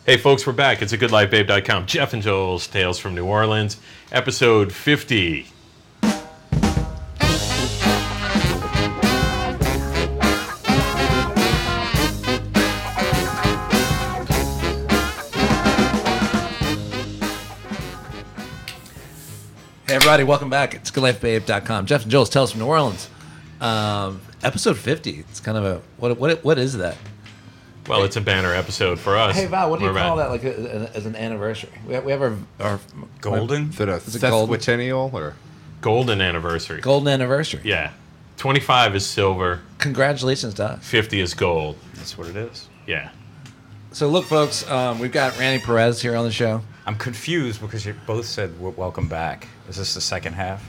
Hey folks, we're back. It's a goodlifebabe.com. Jeff and Joel's Tales from New Orleans, episode 50. Hey everybody, welcome back. It's goodlifebabe.com. Jeff and Joel's Tales from New Orleans. Episode 50. It's kind of a what is that? Well, it's a banner episode for us. Hey Val, what do you We're call back. that? Like as an anniversary? We have our Golden? Is it a Is it golden? sesquicentennial or? Golden anniversary. golden anniversary. Yeah. 25 is silver, Congratulations to us. 50 is gold. That's what it is. Yeah. So look, folks, we've got Randy Perez here on the show. I'm confused because you both said welcome back. Is this the second half?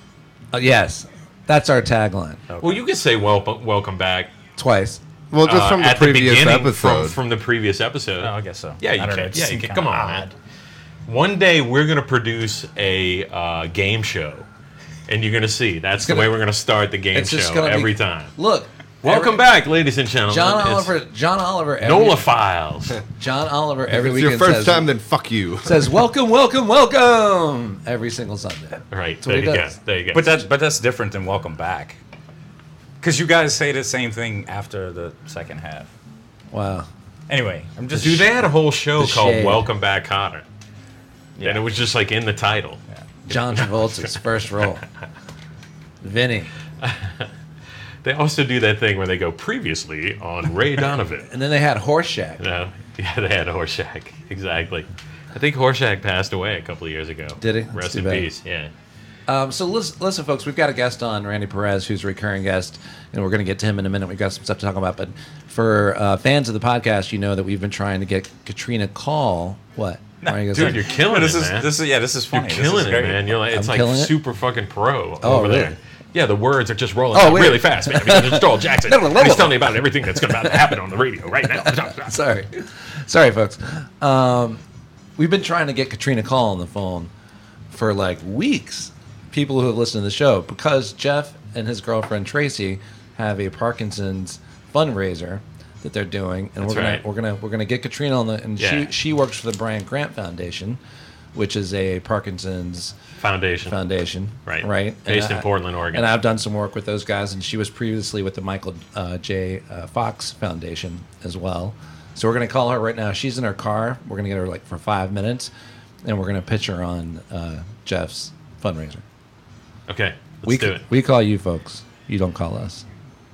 Yes, that's our tagline. Okay. Well, you could say welcome back. Twice. Well, just from the at previous beginning, episode. From the previous episode. Oh, I guess so. Yeah, you I don't know, can. it Yeah, you seemed can. kinda Come on, odd. man. One day we're going to produce a game show, and you're going to see. That's the way we're going to start the game It's just show gonna be- every time. Look, Welcome back, ladies and gentlemen. John Oliver. It's NOLA Files. John Oliver If every it's weekend your first says, time, then fuck you. says welcome, welcome, welcome every single Sunday. Right, what there he you go. does. There you go. But that's different than welcome back. Because you guys say the same thing after the second half. Wow. Anyway, I'm just... Dude, they had a whole show The called shade. Welcome Back, Cotter. Yeah. And it was just like in the title. John Travolta's first role. Vinny. They also do that thing where they go previously on Ray Donovan. And then they had Horseshack. No, yeah, they had Horseshack. Exactly. I think Horseshack passed away a couple of years ago. Did he? That's Rest too in bad. peace. Yeah. So listen, folks, we've got a guest on, Randy Perez, who's a recurring guest, and we're going to get to him in a minute. We've got some stuff to talk about. But for fans of the podcast, you know that we've been trying to get Katrina Call. What? Why are you gonna Dude, say? you're killing this it, is man. this is funny. You're killing this is it, great. man. You're like, it's I'm like killing it? super fucking pro Oh, over really? there. Yeah, the words are just rolling Oh, out wait. really fast, man. Because it's Joel Jackson. and he's telling you about everything that's about to happen on the radio right now. Sorry, folks. We've been trying to get Katrina Call on the phone for like weeks. People who have listened to the show, because Jeff and his girlfriend Tracy have a Parkinson's fundraiser that they're doing, and That's we're gonna get Katrina on the. And Yeah. she works for the Brian Grant Foundation, which is a Parkinson's foundation, Right. Right. Based in Portland, Oregon. And I've done some work with those guys, and she was previously with the Michael J. Fox Foundation as well. So we're going to call her right now. She's in her car. We're going to get her like for 5 minutes, and we're going to pitch her on Jeff's fundraiser. Okay, let's do it. We call you folks. You don't call us.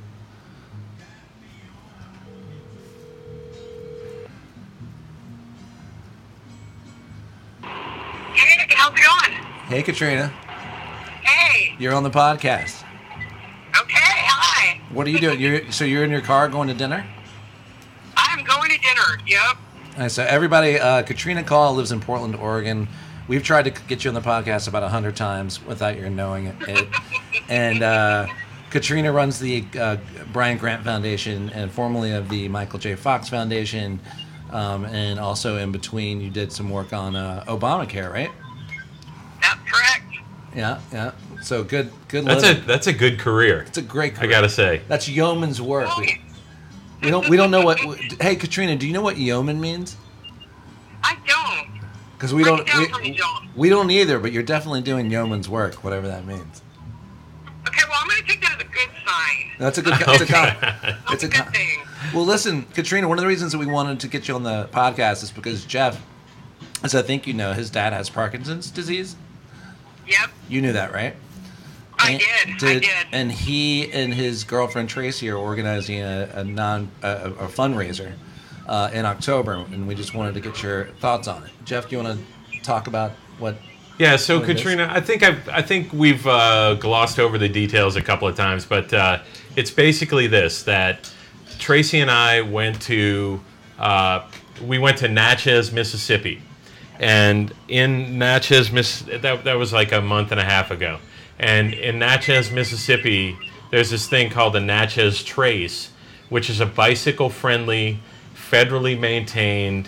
Hey, how's it going? Hey, Katrina. Hey. You're on the podcast. Okay, hi. What are you doing? You're in your car going to dinner? I'm going to dinner. Yep. All right, so everybody, Katrina Call lives in Portland, Oregon. We've tried to get you on the podcast about 100 times without your knowing it. And Katrina runs the Brian Grant Foundation and formerly of the Michael J. Fox Foundation. And also in between, you did some work on Obamacare, right? That's correct. Yeah. So good living. That's a good career. It's a great career. I gotta say. That's yeoman's work. Oh, We don't know what. Hey, Katrina, do you know what yeoman means? I don't. Because we Break don't. it down for me, Joel. We don't either, but you're definitely doing yeoman's work, whatever that means. Okay, well, I'm going to take that as a good sign. That's a good. It's a That's a good thing. Well, listen, Katrina. One of the reasons that we wanted to get you on the podcast is because Jeff, as I think you know, his dad has Parkinson's disease. Yep, You knew that, right? I did. And he and his girlfriend Tracy are organizing a fundraiser in October, and we just wanted to get your thoughts on it. Jeff, do you want to talk about what? Yeah, so What it is? Katrina, I think we've glossed over the details a couple of times, but it's basically this: that Tracy and I went to Natchez, Mississippi, and in Natchez, that was like a month and a half ago, and in Natchez, Mississippi, there's this thing called the Natchez Trace, which is a bicycle-friendly, federally maintained,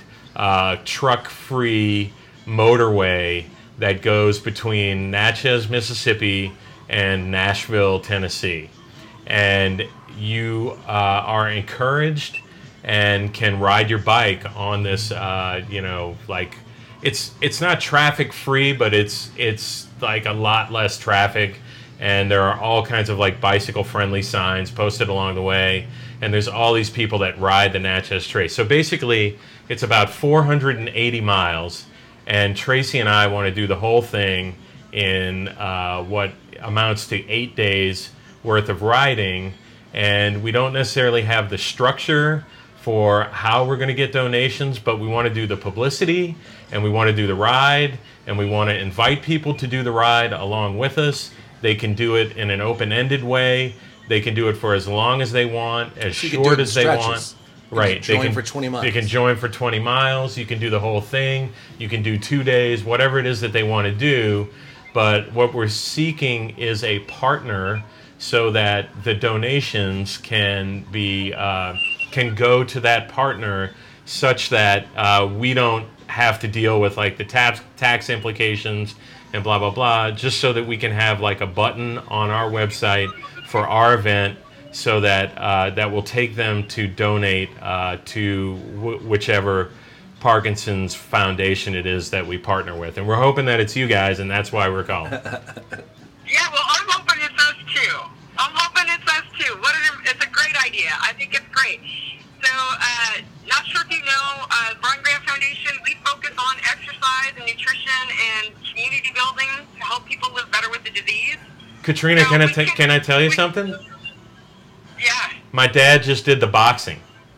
truck-free motorway that goes between Natchez, Mississippi, and Nashville, Tennessee. And you are encouraged and can ride your bike on this, like it's not traffic free, but it's like a lot less traffic, and there are all kinds of like bicycle friendly signs posted along the way, and there's all these people that ride the Natchez Trace. So basically, it's about 480 miles, and Tracy and I want to do the whole thing in what amounts to 8 days worth of riding, and we don't necessarily have the structure for how we're going to get donations, but we want to do the publicity, and we want to do the ride, and we want to invite people to do the ride along with us. They can do it in an open-ended way. They can do it for as long as they want, as So you can do short it in as they stretches. want. You Right. can join for 20 miles. They can join for 20 miles. You can do the whole thing. You can do 2 days, whatever it is that they want to do. But what we're seeking is a partner so that the donations can be can go to that partner, such that we don't have to deal with like the tax implications and blah blah blah. Just so that we can have like a button on our website for our event, so that that will take them to donate to whichever Parkinson's Foundation it is that we partner with. And we're hoping that it's you guys, and that's why we're calling. Yeah, well, I'm hoping it's us too. I'm hoping it's us too. It's a great idea. I think it's great. So, not sure if you know, Brian Grant Foundation, we focus on exercise and nutrition and community building to help people live better with the disease. Katrina, So can I tell you something? Yeah, My dad just did the boxing.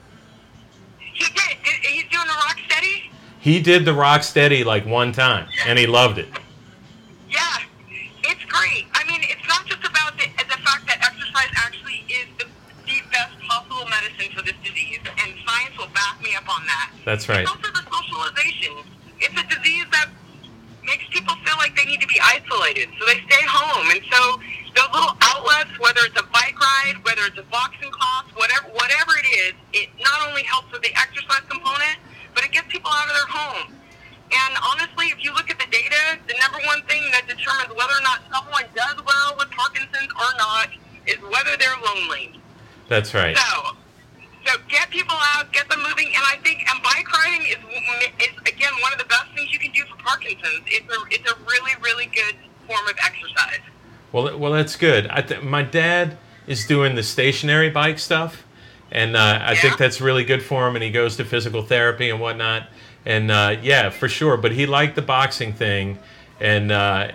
he did. He's doing the rock steady? He did the rock steady like one time, and he loved it. Yeah, it's great. I mean, it's not just about the fact that exercise actually is the best possible medicine for this disease, and science will back me up on that. That's right. It's also the socialization. It's a disease that makes people feel like they need to be isolated, so they stay home. And so those little outlets, whether it's a bike ride, whether it's a boxing class, whatever it is, it not only helps with the exercise component, but it gets people out of their home. And honestly, if you look at the data, the number one thing that determines whether or not someone does well with Parkinson's or not is whether they're lonely. That's right. So get people out, get them moving, and I think bike riding is again one of the best things you can do for Parkinson's. It's a really, really good form of exercise. Well, that's good. My dad is doing the stationary bike stuff, and I think that's really good for him. And he goes to physical therapy and whatnot. And yeah, for sure. But he liked the boxing thing, and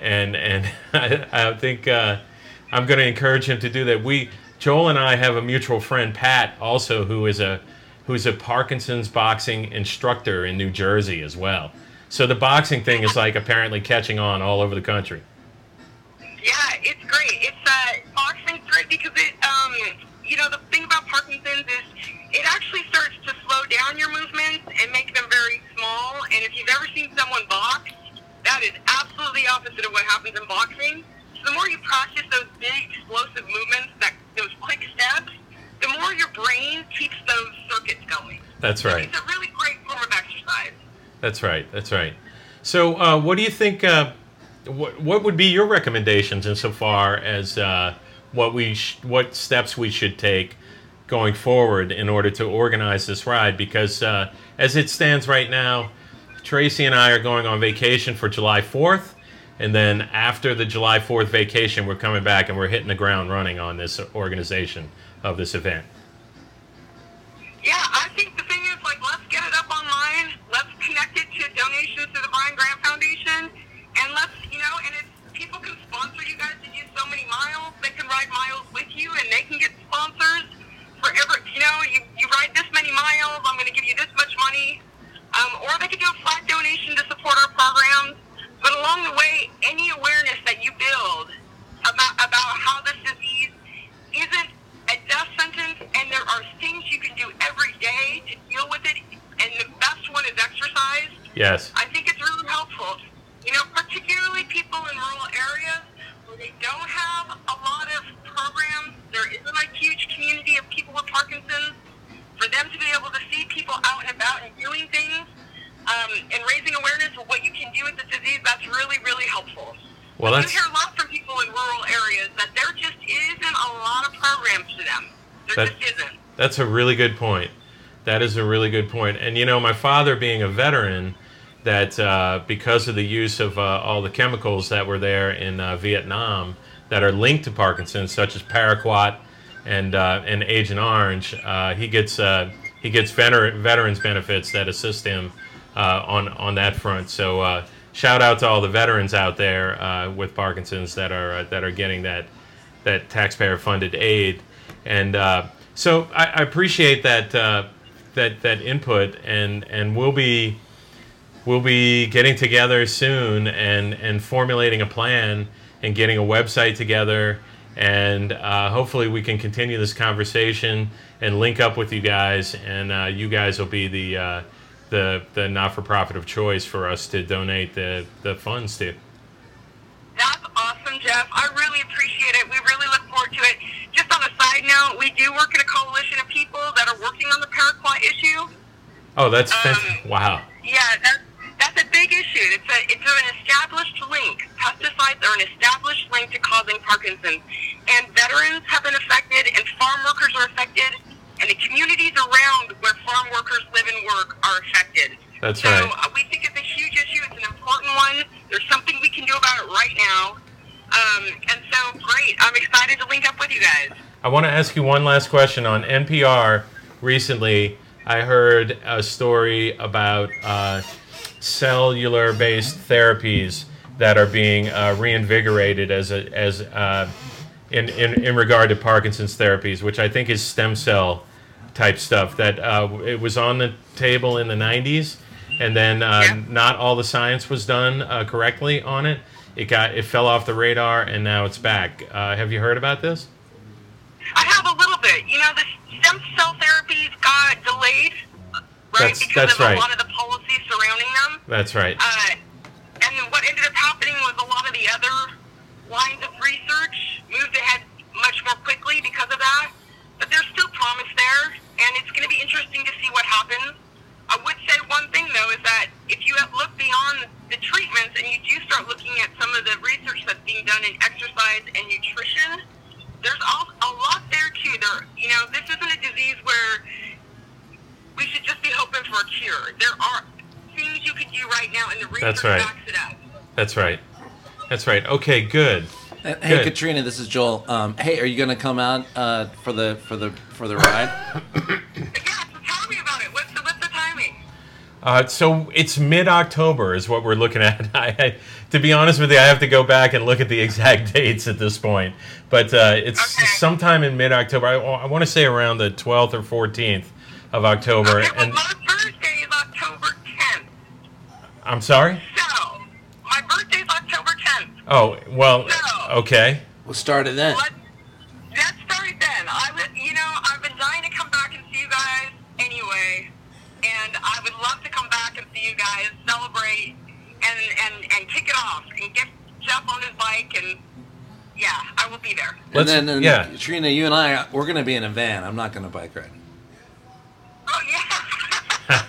I think I'm going to encourage him to do that. Joel and I have a mutual friend, Pat, also who's a Parkinson's boxing instructor in New Jersey as well. So the boxing thing is like apparently catching on all over the country. Yeah, it's great. Boxing's great because the thing about Parkinson's is it actually starts to slow down your movements and make them very small. And if you've ever seen someone box, that is absolutely the opposite of what happens in boxing. So the more you practice those big explosive movements, those quick steps, the more your brain keeps those circuits going. That's right. So it's a really great form of exercise. That's right. So what do you think, what would be your recommendations insofar as what steps we should take going forward in order to organize this ride? Because as it stands right now, Tracy and I are going on vacation for July 4th. And then after the July 4th vacation, we're coming back and we're hitting the ground running on this organization of this event. Yeah, I think the thing is, let's get it up online. Let's connect it to donations to the Brian Grant Foundation. And people can sponsor you guys to do so many miles. They can ride miles with you, and they can get sponsors for you ride this many miles, I'm going to give you this much money. Or they could do a flat donation to support our programs. But along the way, any awareness that you build about how this disease isn't a death sentence, and there are things you can do every day to deal with it, and the best one is exercise. Yes. I think it's really helpful. Particularly people in rural areas where they don't have a lot of programs, there isn't a huge community of people with Parkinson's. For them to be able to see people out and about and doing things, and raising awareness of what you can do with the disease, that's really, really helpful. Well, you hear a lot from people in rural areas that there just isn't a lot of programs for them. There just isn't. That's a really good point. That is a really good point. And my father being a veteran, that because of the use of all the chemicals that were there in Vietnam that are linked to Parkinson's, such as paraquat and Agent Orange, he gets veterans benefits that assist him on that front. So shout out to all the veterans out there with Parkinson's that are getting that taxpayer funded aid. And so I appreciate that input, and we'll be getting together soon and formulating a plan and getting a website together, and hopefully we can continue this conversation and link up with you guys, and you guys will be the not-for-profit of choice for us to donate the funds to. That's awesome, Jeff. I really appreciate it. We really look forward to it. Just on a side note, we do work in a coalition of people that are working on the paraquat issue. Oh, that's wow. Yeah, that's a big issue. It's an established link. Pesticides are an established link to causing Parkinson's. And veterans have been affected, and farm workers are affected, and the communities around where farm workers live and work are affected. That's right. So we think it's a huge issue. It's an important one. There's something we can do about it right now. And so, great. I'm excited to link up with you guys. I want to ask you one last question. On NPR recently, I heard a story about cellular-based therapies that are being reinvigorated in regard to Parkinson's therapies, which I think is stem cell type stuff. That it was on the table in the 90s, and then not all the science was done correctly on it. It fell off the radar, and now it's back. Have you heard about this? I have a little bit. The stem cell therapies got delayed, right? Because of a lot of the policies surrounding them. That's right. And what ended up happening was a lot of the other lines of research moved ahead much more quickly because of that. But there's still promise there, and it's going to be interesting to see what happens. I would say one thing, though, is that if you look beyond the treatments and you do start looking at some of the research that's being done in exercise and nutrition, there's a lot there, too. This isn't a disease where we should just be hoping for a cure. There are things you could do right now, and the research backs it up. That's right. That's right. Okay, good. Hey, Good. Katrina, this is Joel. Hey, are you going to come out for the ride? Yeah, so tell me about it. What's the timing? So it's mid-October is what we're looking at. To be honest with you, I have to go back and look at the exact dates at this point. But it's sometime in mid-October. I want to say around the 12th or 14th of October. Okay, well, my birthday is October 10th. I'm sorry? So, my birthday is October 10th. Oh, well, So, okay. We'll start it then. Let's start it then. I've been dying to come back and see you guys anyway. And I would love to come back and see you guys, celebrate, and kick it off, and get Jeff on his bike, and yeah, I will be there. And then, Katrina, you and we're going to be in a van. I'm not going to bike ride. Oh, yeah.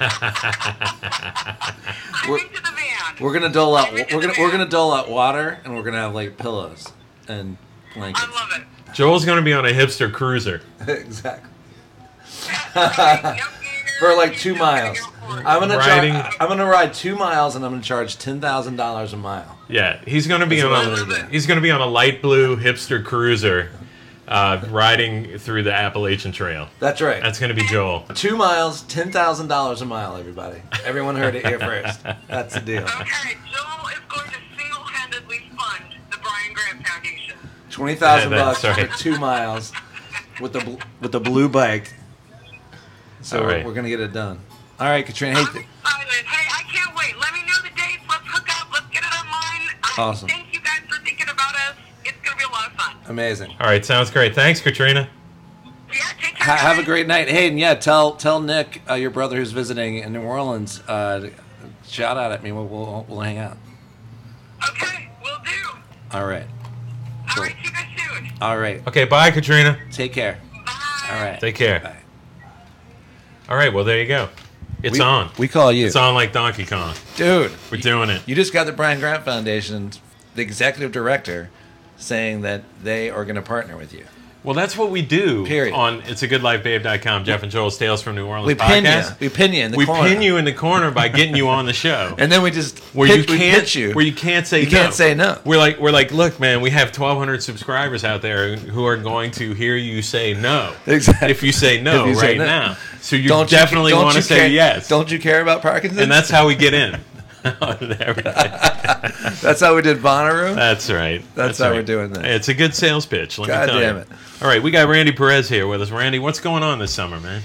I'm into the van. We're going to dole out. We're going to dole out water, and we're going to have like pillows and blankets. I love it. Joel's going to be on a hipster cruiser. Exactly. Right. For like 2 miles. I'm Riding- gonna ride 2 miles, and I'm gonna charge $10,000 a mile. Yeah, he's going to be on a light blue hipster cruiser riding through the Appalachian Trail. That's right. That's going to be Joel. 2 miles, $10,000 a mile. Everybody, everyone heard it here first. That's the deal. Okay, Joel is going to single-handedly fund the Brian Grant Foundation. $20,000 That's right. for 2 miles with the blue bike. So All right. we're gonna get it done. All right, Katrina. I'm Hey, excited. Hey, I can't wait. Let me know the dates. Let's hook up. Let's get it online. Awesome. Thank you guys for thinking about us. It's going to be a lot of fun. amazing. All right, sounds great. Thanks, Katrina. Yeah, take care. Have a guys. great night. Hey, and yeah, tell Nick, your brother who's visiting in New Orleans, shout out at me. We'll hang out. Okay, will do. All right. All right, see you guys soon. All right. Okay, bye, Katrina. Take care. Bye. All right. Take care. Bye. All right, well, there you go. It's on. We call you. It's on like Donkey Kong. Dude. We're doing it. You just got the Brian Grant Foundation, the executive director, saying that they are going to partner with you. Well, that's what we do Period. on it'sagoodlifebabe.com. Jeff and Joel's Tales from New Orleans We pin you. podcast. We pin you in the We corner. pin you in the corner by getting you on the show. And then we just where pitch, you we can't pitch you. where you can't say You no. can't say no. We're like, look, man, we have 1,200 subscribers out there who are going to hear you say no. Exactly. If you say no If you say right no. now, so you Don't definitely don't want to you say care, yes. Don't you care about Parkinson's? And that's how we get in. There we go. That's how we did Bonnaroo. That's right. That's how right. we're doing this. It's a good sales pitch. Let God me tell damn you. it. All right, we got Randy Perez here with us. Randy, what's going on this summer, man?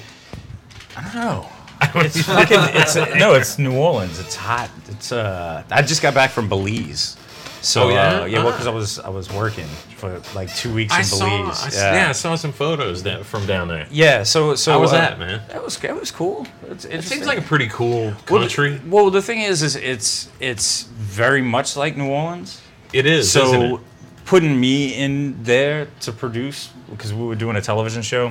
I don't know. It's fucking. It's New Orleans. It's hot. It's I just got back from Belize. So Oh, yeah? well, because I was working for like 2 weeks in Belize. I saw some photos from down there. Yeah. So How was that, man? That was cool. It seems like a pretty cool country. Well, the thing is it's very much like New Orleans. It is, isn't So it? putting me in there to produce, because we were doing a television show,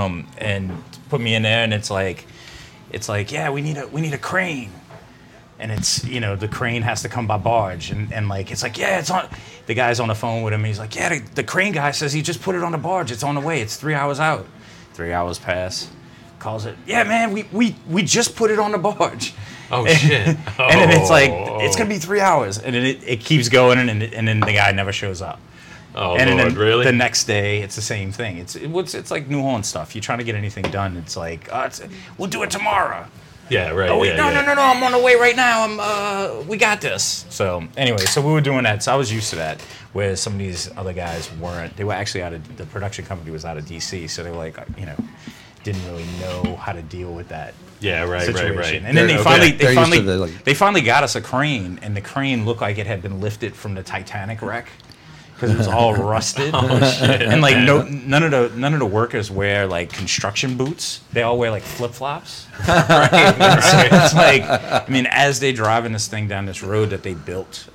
and put me in there, and it's like, yeah, we need a crane. And it's, the crane has to come by barge. And like, it's like, yeah, it's on. The guy's on the phone with him. He's like, yeah, the crane guy says he just put it on the barge. It's on the way. It's 3 hours out. 3 hours pass. Calls it. Yeah, man, we just put it on the barge. Oh, shit. And then it's like, it's going to be 3 hours. And then it keeps going. And then the guy never shows up. Oh, And Lord, then really? the next day, it's the same thing. It's like New Orleans stuff. You're trying to get anything done. It's like, we'll do it tomorrow. Yeah, right. Oh, yeah, no, yeah. no, I'm on the way right now. We got this. So anyway, so we were doing that. So I was used to that, where some of these other guys weren't. They were actually the production company was out of DC, so they were like, didn't really know how to deal with that. Yeah, right, situation. right. And then They're used to the, they finally got us a crane, and the crane looked like it had been lifted from the Titanic wreck. Because it was all rusted, and like none of the workers wear like construction boots. They all wear like flip flops. Right. So it's like, I mean, as they driving this thing down this road that they built,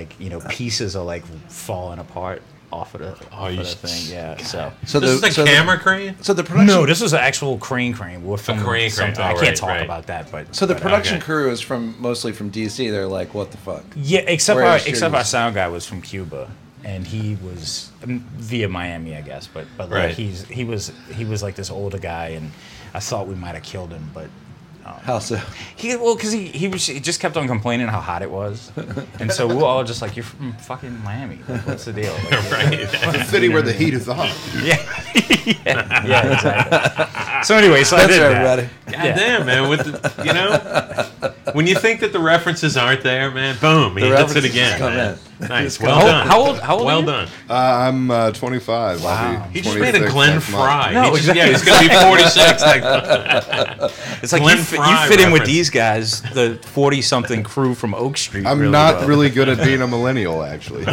pieces are like falling apart off of the thing. Yeah. So This is a camera crane? So the production. no, this was an actual crane. We're filming crane. something. Oh, I right, can't talk right. about that, but So the production okay. crew is mostly from DC. They're like, what the fuck? yeah, except Whereas our yours- sound guy was from Cuba, and he was via Miami, I guess. But like Right. he was like this older guy, and I thought we might have killed him, but How so? because he just kept on complaining how hot it was, and so we were all just like, you're from fucking Miami, like, what's the deal? Like, Right. The city where the heat is on. yeah, exactly. So anyway, so I That's did right, that. everybody. God damn, man. When you think that the references aren't there, man, boom, he hits it references again. come Man. in. Nice. Come Well in. done. How old Well are you? done. I'm 25. Wow. I'll be He just made a 26 Glenn next month. Fry. No, He's going to be 46. Like, It's like Glenn you Fry fit in with reference. these guys, the 40-something crew from Oak Street. I'm really not well. really good at being a millennial, actually.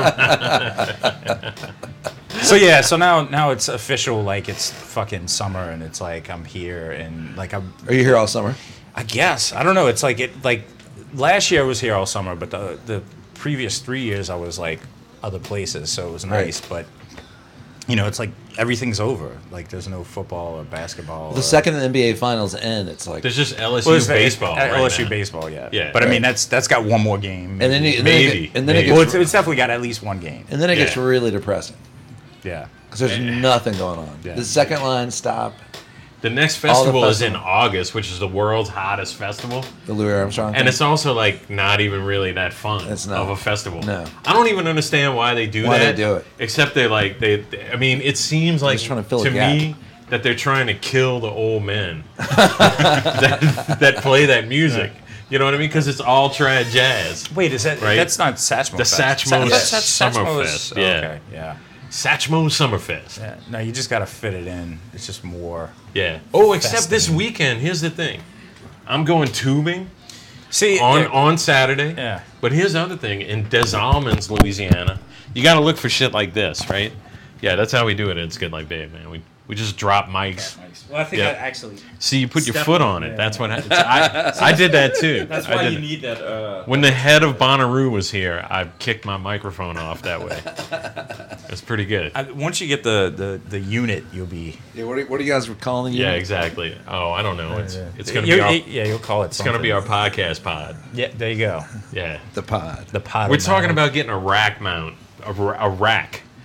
So yeah, so now it's official. Like it's fucking summer, and it's like I'm here, and like Are you here all summer? I guess I don't know. It's like last year I was here all summer, but the previous 3 years I was like other places, so it was nice. But it's like everything's over. Like there's no football or basketball. The second the NBA finals end, it's like, there's just LSU Well, it's baseball. Right LSU now. baseball, yeah. Yeah. But I mean that's got one more game. and then you, Maybe. and then Maybe. it well, gets, it's definitely got at least one game. and then it gets Yeah. really depressing Yeah. because there's nothing going on. Yeah. The second line stop. The next All the festival is in festival. August, which is the world's hottest festival. The Louis Armstrong. And thing. it's also like not even really that fun It's not. of a festival. No. I don't even understand why they do Why that. they do it. Except they I mean, it seems like just trying to fill a gap. me that they're trying to kill the old men that play that music. You know what I mean? Because it's all trad jazz. Wait, is that Right? that's not Satchmo? The Fest. Satchmo Satchmo's- Summerfest, oh, yeah. Okay, yeah. Satchmo Summerfest. Yeah. No, you just got to fit it in. It's just more. Yeah. Oh, except this Festing. weekend. Here's the thing. I'm going tubing See, on Saturday. Yeah. But here's the other thing. In Des Allemands, Louisiana, you got to look for shit like this, right? Yeah, that's how we do it. It's Good Like Babe, man. We just drop mics. Well, I think Yeah. I actually. See, you put your Step foot on on it. it, That's what happens. I did that too. That's I why did you it. need that. When the head of Bonnaroo was here, I kicked my microphone off that way. It's pretty good. Once you get the unit, you'll be. Yeah, what are you guys calling you? Yeah, exactly. Oh, I don't know. It's gonna be our You'll call it. it's gonna be our podcast pod. Yeah, there you go. Yeah. The pod. The pod. We're talking about getting a rack mount, a rack,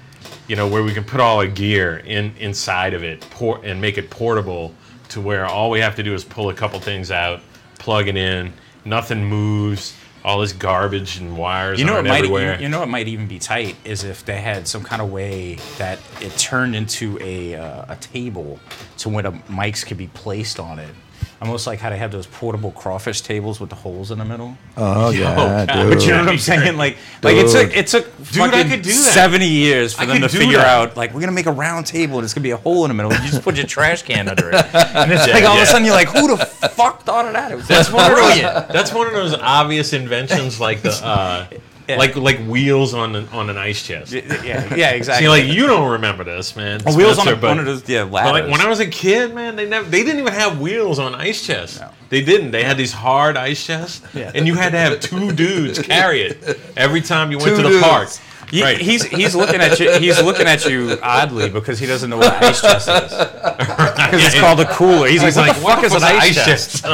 where we can put all our gear inside of it, and make it portable to where all we have to do is pull a couple things out, plug it in, nothing moves. All this garbage and wires everywhere. It might even be tight is if they had some kind of way that it turned into a table to where the mics could be placed on it. Almost like how they have those portable crawfish tables with the holes in the middle. Oh yeah, God. dude. But you know what I'm saying? Like it took I could do that. 70 years for I them to could do figure that. out, like, we're going to make a round table and it's going to be a hole in the middle. And you just put your trash can under it. And it's Yeah, like all of yeah. a sudden you're like, who the fuck thought of that? It was That's one of brilliant. those. That's one of those obvious inventions, like the like wheels on an ice chest. Yeah, exactly. See, like you don't remember this, man. Wheels on Spencer, but- one of those ladders. But like when I was a kid, man, they didn't even have wheels on ice chests. No. They didn't. They had these hard ice chests, and you had to have two dudes carry it every time you went to the dudes. park. Right. He's looking at you. He's looking at you oddly because he doesn't know what an ice chest is. Because it's called a cooler. He's like, what the fuck is an ice chest?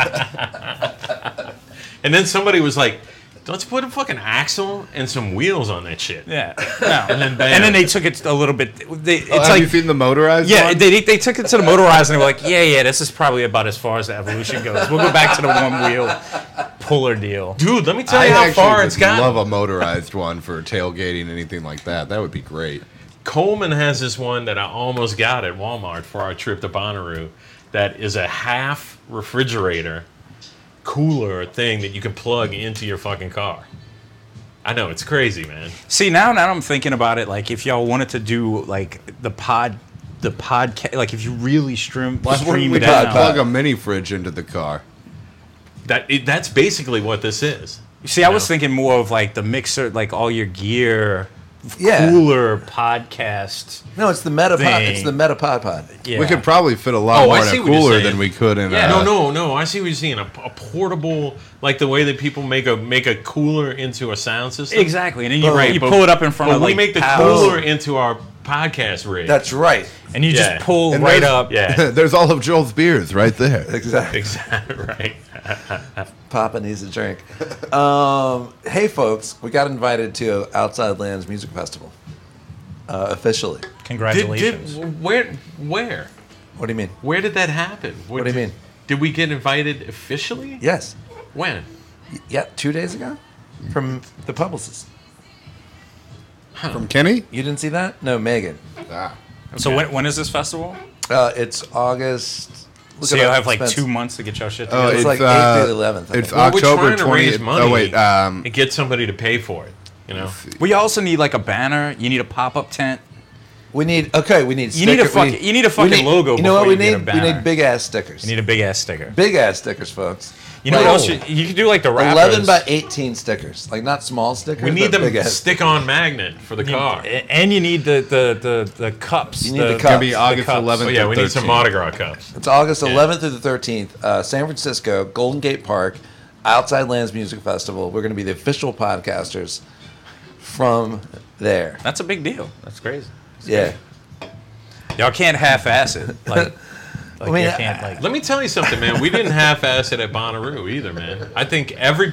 And then somebody was like, let's put a fucking axle and some wheels on that shit. Yeah. No. And then And then they took it a little bit. It's have like you seen the motorized yeah, one? they took it to the motorized and they were like, yeah, this is probably about as far as the evolution goes. We'll go back to the one wheel puller deal. Dude, let me tell I you how actually far would it's got. love a motorized one for tailgating, anything like that. That would be great. Coleman has this one that I almost got at Walmart for our trip to Bonnaroo that is a half refrigerator cooler thing that you can plug into your fucking car. I know, it's crazy, man. See, now I'm thinking about it, like if y'all wanted to do like the podcast, like if you really stream We it could out. plug a mini fridge into the car. That's basically what this is. See, I was thinking more of like the mixer, like all your gear, Yeah. cooler podcast. No, it's the Metapod. Thing. It's the Metapod pod. Yeah. We could probably fit a lot Oh, more I in see a what you're cooler saying. than we could in Yeah, a... no. I see what you're saying. A portable, like the way that people make a cooler into a sound system. Exactly, and then you, Right, you but- pull it up in front But of we like make the pals, cooler into our podcast rig. That's right. and you Yeah. just pull And right there's- up. Yeah. There's all of Joel's beers right there. Exactly. Exactly right. Papa needs a drink. Hey, folks, we got invited to Outside Lands Music Festival. Officially. Congratulations. Where What do you mean? where did that happen? What do you mean? Did we get invited officially? Yes. When? Yeah, 2 days ago? From the publicist. From Kenny? You didn't see that? No, Megan. Ah. So when is this festival? It's August. Look So it you'll up, have like Spence. 2 months to get your shit Oh, together. It's like 8th through the 11th, I It's think. Well, we're October trying to raise 20th. money Oh, wait. and get somebody to pay for it. You know. Well, you also need like a banner. You need a pop-up tent. We need You need a sticker- you need a fucking logo. You know what before we you get a need? We banner. need big ass stickers. You need a big ass sticker. Big ass stickers, folks. You know what Whoa. else? You could do like the rappers. 11 by 18 stickers. Like not small stickers. We need but them big ass. stick-on magnet for the car. And you need the cups. You need the It's going to be cups. August cups. 11th Oh yeah, or we need some 13th. Mardi Gras cups. It's August 11th through the 13th. San Francisco, Golden Gate Park, Outside Lands Music Festival. We're going to be the official podcasters from there. That's a big deal. That's crazy. Yeah. Y'all can't half-ass it. Like I mean, you can't like. Let me tell you something, man. We didn't half-ass it at Bonnaroo either, man. I think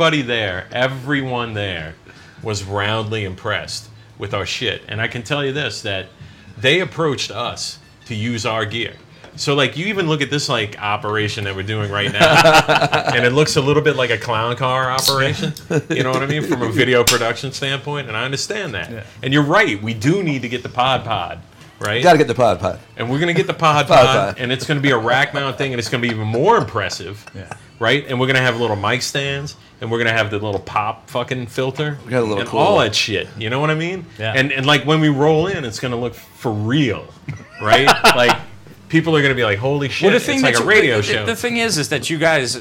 everyone there was roundly impressed with our shit. And I can tell you this, that they approached us to use our gear. So, like, you even look at this, like, operation that we're doing right now, and it looks a little bit like a clown car operation. You know what I mean? From a video production standpoint, and I understand that. Yeah. And you're right. We do need to get the pod, right? You got to get the pod. And we're going to get the pod, Pod. and it's going to be a rack mount thing, and it's going to be even more impressive, Yeah. right? And we're going to have little mic stands, and we're going to have the little pop fucking filter, We got a little and cool- all that shit. You know what I mean? Yeah. And like when we roll in, it's going to look for real, right? Like people are going to be like, "Holy shit!" It's like a radio show. The thing is that you guys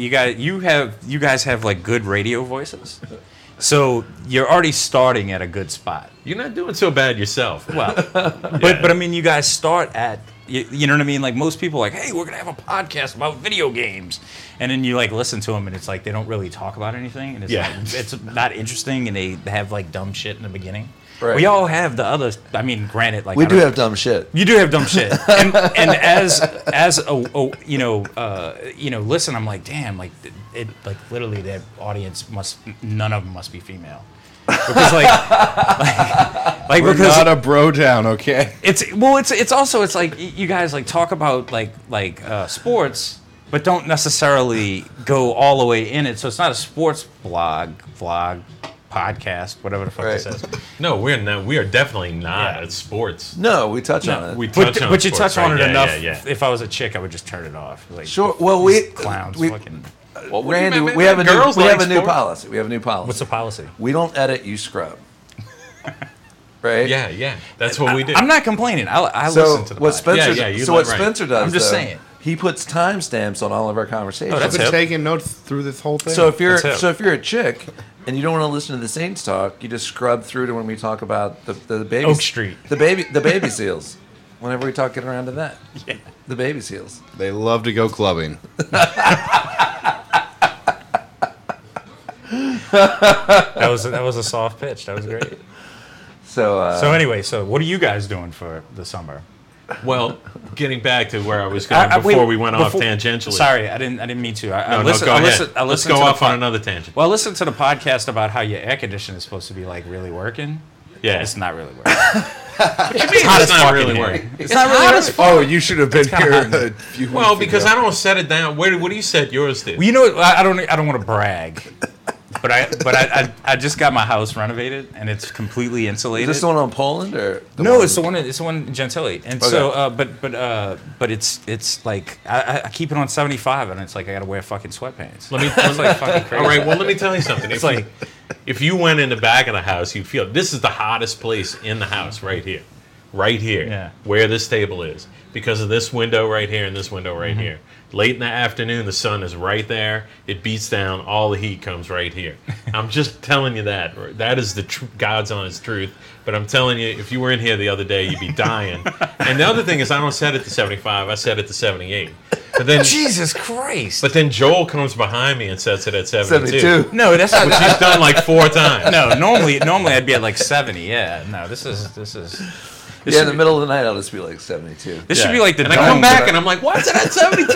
have like good radio voices, so you're already starting at a good spot. You're not doing so bad yourself. Well, but I mean, you guys start at you know what I mean. Like most people, are like, hey, we're gonna have a podcast about video games, and then you like listen to them, and it's like they don't really talk about anything, and it's Yeah. like, it's not interesting, and they have like dumb shit in the beginning. Right. We all have the other. I mean, granted, like We I do don't- have dumb shit. You do have dumb shit, and as listen, I'm like, damn, like it like literally that audience none of them must be female, because like We're because not a bro down, okay? it's also it's like you guys like talk about sports, but don't necessarily go all the way in it. So it's not a sports vlog, podcast, whatever the fuck Right. this is. No, we're not. We are definitely not Yeah. at sports. No, we touch on it. We touch on But you sports, touch on right? it Yeah, enough. Yeah, yeah. If I was a chick, I would just turn it off. Like, Sure. Well, these we clowns. we, Fucking. What would you Randy, mean, we have a new girls we like have a new sports? policy. We have a new policy. What's the policy? We don't edit. You scrub. Right. Yeah. That's what we do. I'm not complaining. I So listen to the what podcast. Spencer? Yeah, you so what right. Spencer does? I'm just though, saying. He puts timestamps on all of our conversations. Oh, that's I've been hip. taking notes through this whole thing. So if you're That's it. a chick and you don't want to listen to the Saints talk, you just scrub through to when we talk about the baby Oak Street. the baby seals. Whenever we talk, get around to that. Yeah. The baby seals. they love to go clubbing. That was a soft pitch. That was great. So So anyway, so what are you guys doing for the summer? Well, getting back to where I was going before we went off tangentially. Sorry, I didn't mean to. No, go ahead. Let's go off on another tangent. Well, I listened to the podcast about how your air conditioner is supposed to be like really working. Yeah. It's not really working. It's hot as not fuck really in here. working. It's not really working. Oh, you should have been here hot. a few Well, weeks because ago. I don't set it down. What do you set yours to? Well, you know what? I don't want to brag, but I just got my house renovated and it's completely is insulated. this the one on Poland or No, it's the one in Gentilly, and Okay. so but it's like I keep it on 75, and it's like I gotta wear fucking sweatpants. Let me. It's like fucking crazy. All right. Well, let me tell you something. It's like If you went in the back of the house, you'd feel this is the hottest place in the house right here. Right here. Yeah. Where this table is. Because of this window right here and this window Mm-hmm. right here. Late in the afternoon, the sun is right there. It beats down. All the heat comes right here. I'm just telling you that. That is the God's honest truth. But I'm telling you, if you were in here the other day, you'd be dying. And the other thing is, I don't set it to 75. I set it to 78. But then, Jesus Christ. but then Joel comes behind me and sets it at 72. 72. No, that's Which he's done like 4 times. no. Normally I'd be at like 70. Yeah. No, this is. Yeah, in the middle of the night, I'll just be like 72. This should be like the And I come dome. back and I'm like, what's it at 72?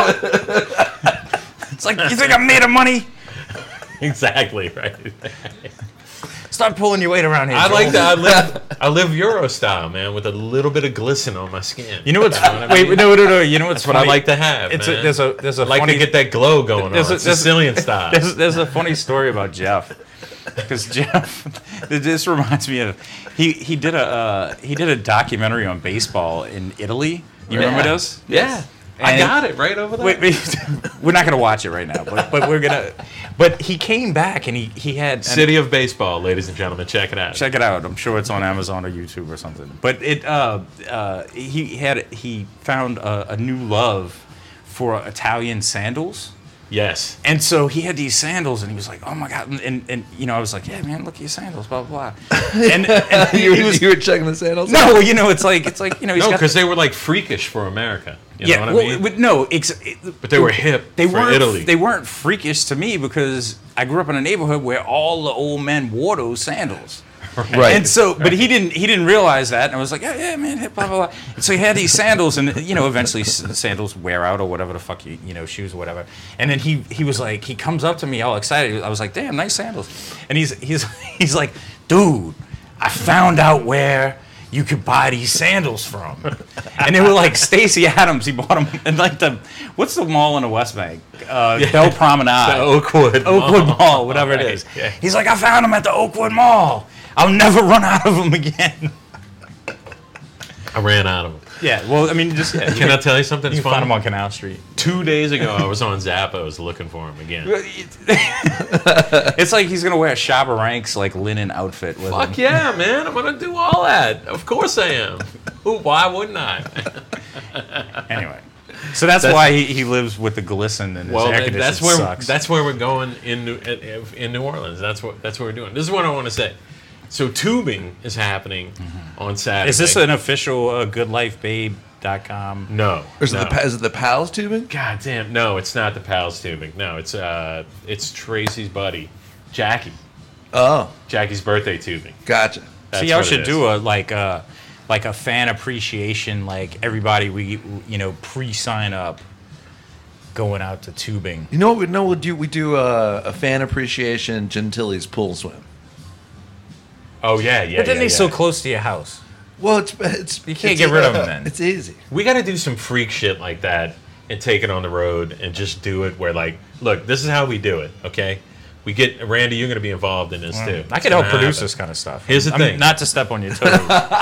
It's like, you think I'm made of money? Exactly, right. Stop pulling your weight around here. I Joel. like that. I live Euro style, man, with a little bit of glisten on my skin. You know what's what I wait mean? no. You know what's That's what I funny? like to have. It's man. there's a I like funny to get that glow going on. there's a- Sicilian style. There's a funny story about Jeff, because Jeff, this reminds me of he did a documentary on baseball in Italy. You remember this? Yeah. I And- got it right over there. Wait, we're not gonna watch it right now, but we're gonna. But he came back and he had City of Baseball, ladies and gentlemen. Check it out. Check it out. I'm sure it's on Amazon or YouTube or something. But he found a new love for Italian sandals. Yes. And so he had these sandals, and he was like, "Oh my god!" And you know, I was like, "Yeah, man, look at your sandals, blah blah blah." And he was you were checking the sandals? no, you know, it's like you know, he's No, got because they were like freakish for America. You yeah, know what well, I mean? but no, But they were hip They for weren't. Italy. They weren't freakish to me because I grew up in a neighborhood where all the old men wore those sandals. Right. And so, but he didn't realize that, and I was like, yeah, man, hip, blah blah blah. And so he had these sandals, and you know, eventually sandals wear out or whatever the fuck you know, shoes or whatever. And then he was like, he comes up to me all excited. I was like, damn, nice sandals. And he's like, dude, I found out where you could buy these sandals from. And they were like Stacy Adams. He bought them in like what's the mall in the West Bank? Bell Promenade. The Oakwood Mall, whatever it is. Yeah. He's like, I found them at the Oakwood Mall. I'll never run out of them again. I ran out of them. Yeah, well, I mean, just Can I tell you something? you It's can find funny. them on Canal Street. 2 days ago, I was on Zappos looking for them again. It's like he's gonna wear a Shabba Ranks like linen outfit with Fuck him. yeah, man! I'm gonna do all that. Of course I am. Ooh, why wouldn't I? Anyway, so that's why he lives with the glisten and his Well, air conditioning that's sucks. where we're going in New Orleans. That's what we're doing. This is what I want to say. So tubing is happening on Saturday. Is this an official GoodLifeBabe.com? no? Is no. it the pals tubing? God damn! No, it's not the pals tubing. No, it's Tracy's buddy, Jackie. Oh, Jackie's birthday tubing. gotcha. That's See, I what it should is. do a fan appreciation, like everybody pre-sign up going out to tubing. You know what we do? We do a fan appreciation Gentili's pool swim. Oh yeah, yeah. But then yeah, they're yeah. so close to your house. Well, it's You can't get rid of them then. It's easy. We got to do some freak shit like that and take it on the road and just do it where, like, look, this is how we do it, okay? We get Randy. You're going to be involved in this too. I It's can help gonna produce happen. this kind of stuff. Here's the I mean, thing. not to step on your toes.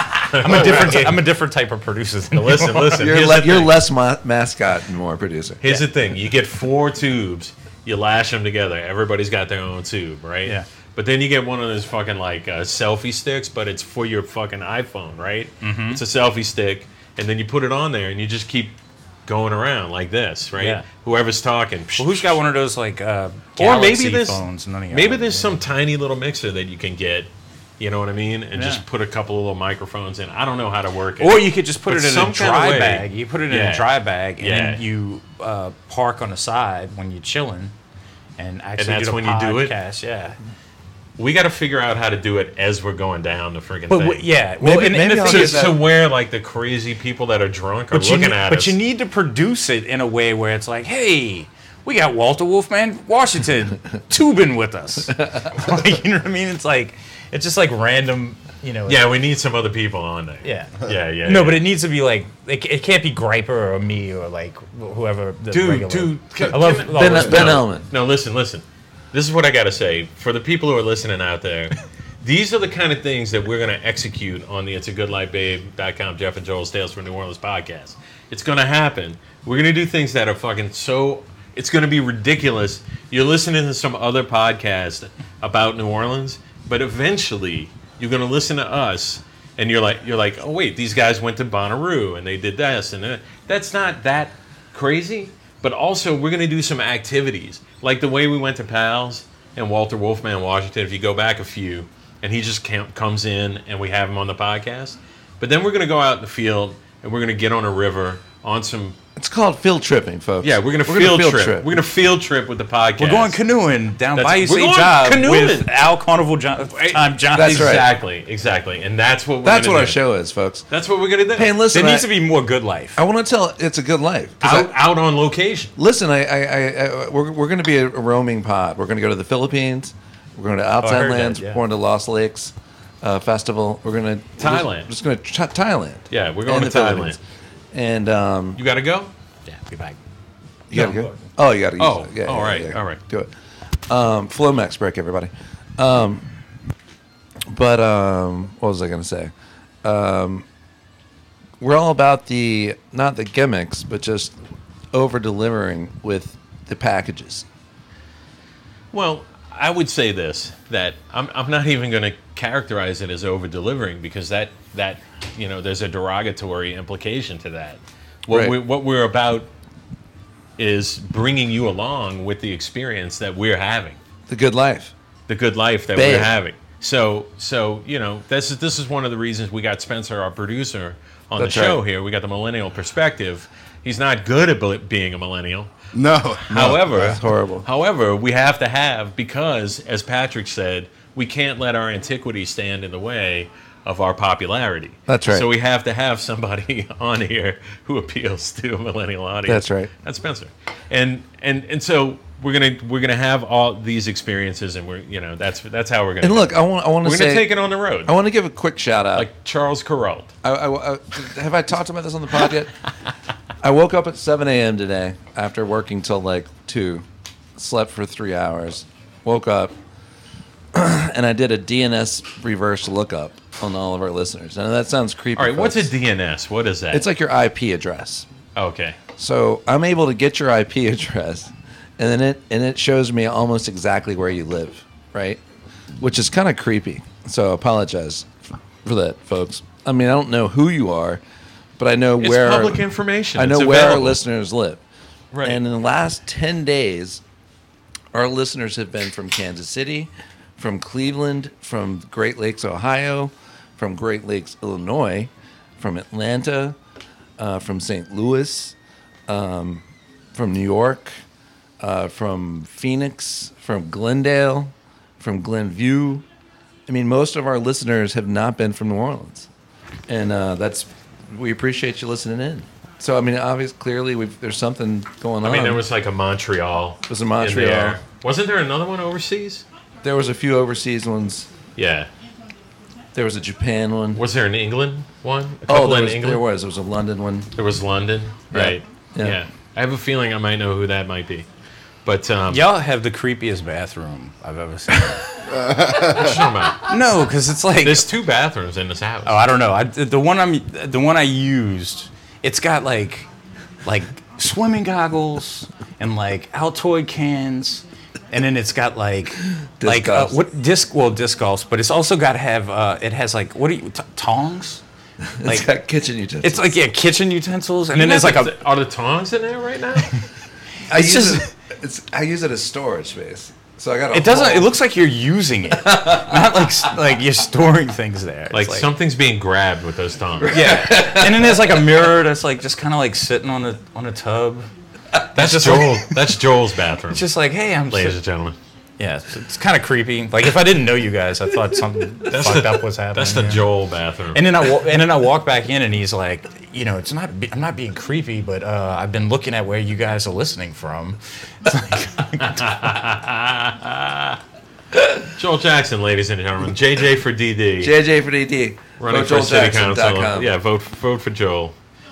I'm a different type of producer. Than Listen, listen. You're, here's le- the you're thing. less mascot and more producer. Here's the thing. You get 4 tubes. You lash them together. Everybody's got their own tube, right? Yeah. But then you get one of those fucking like selfie sticks, but it's for your fucking iPhone, right? Mm-hmm. It's a selfie stick, and then you put it on there, and you just keep going around like this, right? Yeah. Whoever's talking. Well, who's got one of those like Or Galaxy maybe there's phones? None of y'all maybe have there's them. some tiny little mixer that you can get. You know what I mean? And Yeah. just put a couple of little microphones in. I don't know how to work it. Or you could just put But it in some a kind of dry way- bag. You put it in Yeah. a dry bag, and Yeah. then you park on the side when you're chilling, and actually that's do the when you do it? podcast. Yeah. We got to figure out how to do it as we're going down the freaking But thing. yeah, well, Maybe- and the maybe I'll thing To, get is, that- to where like the crazy people that are drunk are looking at but us. you need to produce it in a way where it's like, hey, we got Walter Wolfman Washington tubing with us. Like, you know what I mean? It's like, it's just like random, you know. Yeah, we need some other people on there. Yeah. Yeah. No, but it needs to be like, it can't be Griper or me or like whoever. The regular. I love Ben Ellman. No, listen. This is what I got to say. For the people who are listening out there, these are the kind of things that we're going to execute on the It'sAGoodLifeBabe.com Jeff and Joel's Tales from New Orleans podcast. It's going to happen. We're going to do things that are fucking so... It's going to be ridiculous. You're listening to some other podcast about New Orleans, but eventually you're going to listen to us, and you're like, oh wait, these guys went to Bonnaroo and they did this and that. That's not that crazy. But also, we're going to do some activities, like the way we went to Pals and Walter Wolfman Washington. If you go back a few, and he just comes in and we have him on the podcast. But then we're going to go out in the field and we're going to get on a river on some. It's called field tripping, folks. Yeah, we're going to field trip. We're going to field trip with the podcast. We're going canoeing down That's- Bayou we're St. going Job canoeing. with Al Carnival John. John. That's right. Exactly. And that's what we're That's gonna what do. our show is, folks. That's what we're going to do. Hey, and listen, There needs to be more good life. I want to tell it's a good life. 'Cause out on location. Listen, we're going to be a roaming pod. We're going to go to the Philippines. We're going to Outside heard that, Lands. yeah. We're going to Lost Lakes Festival. We're going to Thailand. Just going to Thailand. Yeah, we're going And to the Thailand. Philippines. And You got to go? Yeah, be back. you got to go. Oh, you got to. Oh, all right, all right. Do it. Flomax break, everybody. What was I going to say? We're all about not the gimmicks, but just over delivering with the packages. Well, I would say this, that I'm not even going to characterize it as over delivering, because that there's a derogatory implication to that. What we're about is bringing you along with the experience that we're having, The good life. the good life that Babe. we're having. So this is one of the reasons we got Spencer, our producer, on That's the show right. here. We got the millennial perspective. He's not good at being a millennial. No. However, That's horrible. However, we have to have, because, as Patrick said, we can't let our antiquity stand in the way of our popularity. That's right. So we have to have somebody on here who appeals to a millennial audience. That's right. That's Spencer. And so we're gonna have all these experiences, and that's how we're gonna. And look, I want to we're say, gonna take it on the road, I want to give a quick shout out. like Charles Kuralt. Have I talked about this on the pod yet? I woke up at 7 a.m. today after working till like 2, slept for 3 hours, woke up, and I did a DNS reverse lookup on all of our listeners. And that sounds creepy. All right, what's a folks. DNS? What is that? It's like your IP address. Okay. So I'm able to get your IP address, and then it shows me almost exactly where you live, right? Which is kind of creepy. So I apologize for that, folks. I mean, I don't know who you are, but I know It's where public information. I know It's where our available. listeners live. Right. And in the last 10 days, our listeners have been from Kansas City, from Cleveland, from Great Lakes, Ohio, from Great Lakes, Illinois, from Atlanta, from St. Louis, from New York, from Phoenix, from Glendale, from Glenview. I mean, most of our listeners have not been from New Orleans. And we appreciate you listening in. So, I mean, obviously, clearly, there's something going on. I mean, there was like a Montreal. It was in Montreal. there. Wasn't there another one overseas? There was a few overseas ones. Yeah. There was a Japan one. Was there an England one? A couple in England? There was. There was a London one. There was London, Yeah. right? Yeah. Yeah. I have a feeling I might know who that might be. But Y'all have the creepiest bathroom I've ever seen. what you talking about? No, because it's like There's 2 bathrooms in this house. oh, I don't know. The one I used, it's got like swimming goggles and like Altoid cans, and then it's got like Disc golfs. disc golfs, but it's also got to have it has like tongs. It's Like got kitchen utensils. it's like kitchen utensils, and You then there's have like the- are the tongs in there right now? I it's use just- I use it as storage space. So I got. it doesn't. It looks like you're using it, not like you're storing things there. It's like something's being grabbed with those tongs. Yeah, and then there's like a mirror that's like just kind of like sitting on a tub. That's just Joel. That's Joel's bathroom, It's just like, hey, I'm ladies sit- and gentlemen. Yeah, it's kind of creepy. Like if I didn't know you guys, I thought something fucked up was happening. That's the here. Joel bathroom. And then I walk back in, and he's like, you know, it's not. I'm not being creepy, but I've been looking at where you guys are listening from. It's like, Joel Jackson, ladies and gentlemen. JJ for DD. JJ for DD. running Vote for city JoelJackson.com. council. Yeah, vote for Joel.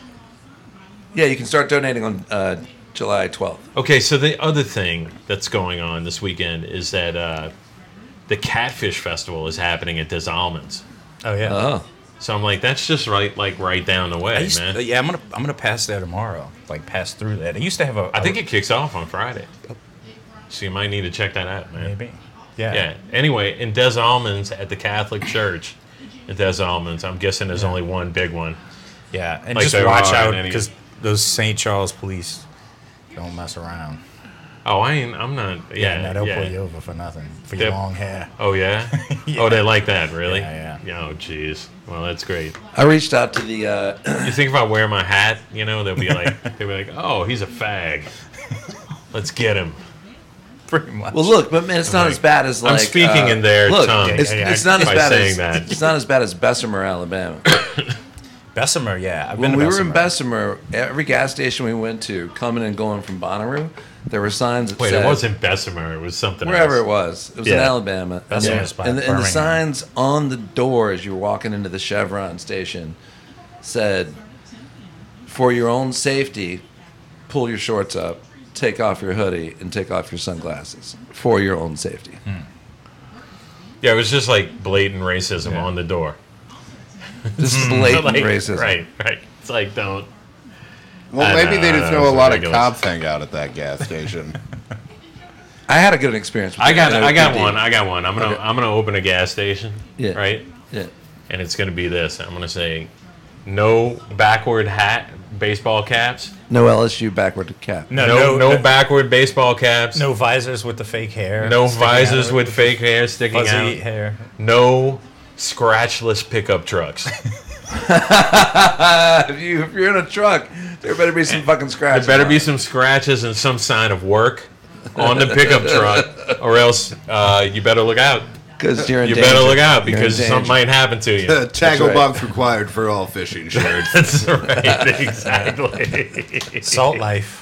Yeah, you can start donating on July 12th. Okay, so the other thing that's going on this weekend is that the Catfish Festival is happening at Des Allemands. oh yeah. Oh. So I'm like, that's just right down the way, man. Yeah, I'm gonna pass there tomorrow. Like pass through that. I used to have a. I think it kicks off on Friday. So you might need to check that out, man. maybe. Yeah. Yeah. Anyway, in Des Allemands at the Catholic Church in Des Allemands, I'm guessing there's only one big one. Yeah, and Like just there watch are out in any- because those St. Charles police don't mess around. Oh, I'm not. Yeah. no, they'll pull you over for nothing for your Yep. long hair. Oh, yeah? Yeah. Oh, they like that, really? Yeah. Oh, jeez. Well, that's great. I reached out to the. You think if I wear my hat, they'll be like, oh, he's a fag. Let's get him. Pretty much. Well, look, but man, it's not as bad as like. I'm speaking in their look, tongue. It's not as by bad saying as that. it's not as bad as Bessemer, Alabama. Bessemer, yeah. I've been When to we were in Bessemer. Bessemer, every gas station we went to, coming and going from Bonnaroo, there were signs that Wait, said, it wasn't Bessemer. It was something wherever else. it was. It was in Yeah. Alabama. Bessemer's by and the Birmingham. signs on the door as you were walking into the Chevron station said, "For your own safety, pull your shorts up, take off your hoodie, and take off your sunglasses. For your own safety." Yeah, it was just like blatant racism Yeah. on the door. This is blatant Like, racism. Right. It's like, don't. Well, I maybe know, they I just know, know a it's lot of ridiculous. cops hang out at that gas station. I had a good experience. With I got that. one. I'm gonna open a gas station. Yeah. Right. Yeah. And it's gonna be this. I'm gonna say, no backward hat, baseball caps. No LSU backward cap. No backward baseball caps. No visors with the fake hair. No sticking visors out, with fake hair sticking fuzzy out. hair. No scratchless pickup trucks. If you're in a truck, there better be some fucking There scratches. better on be it. some scratches and some sign of work on the pickup truck, or else you better look out. Because you're in You danger. better look out You're in because something danger. might happen to you. Tackle right. box required for all fishing shirts. That's right, exactly. Salt life.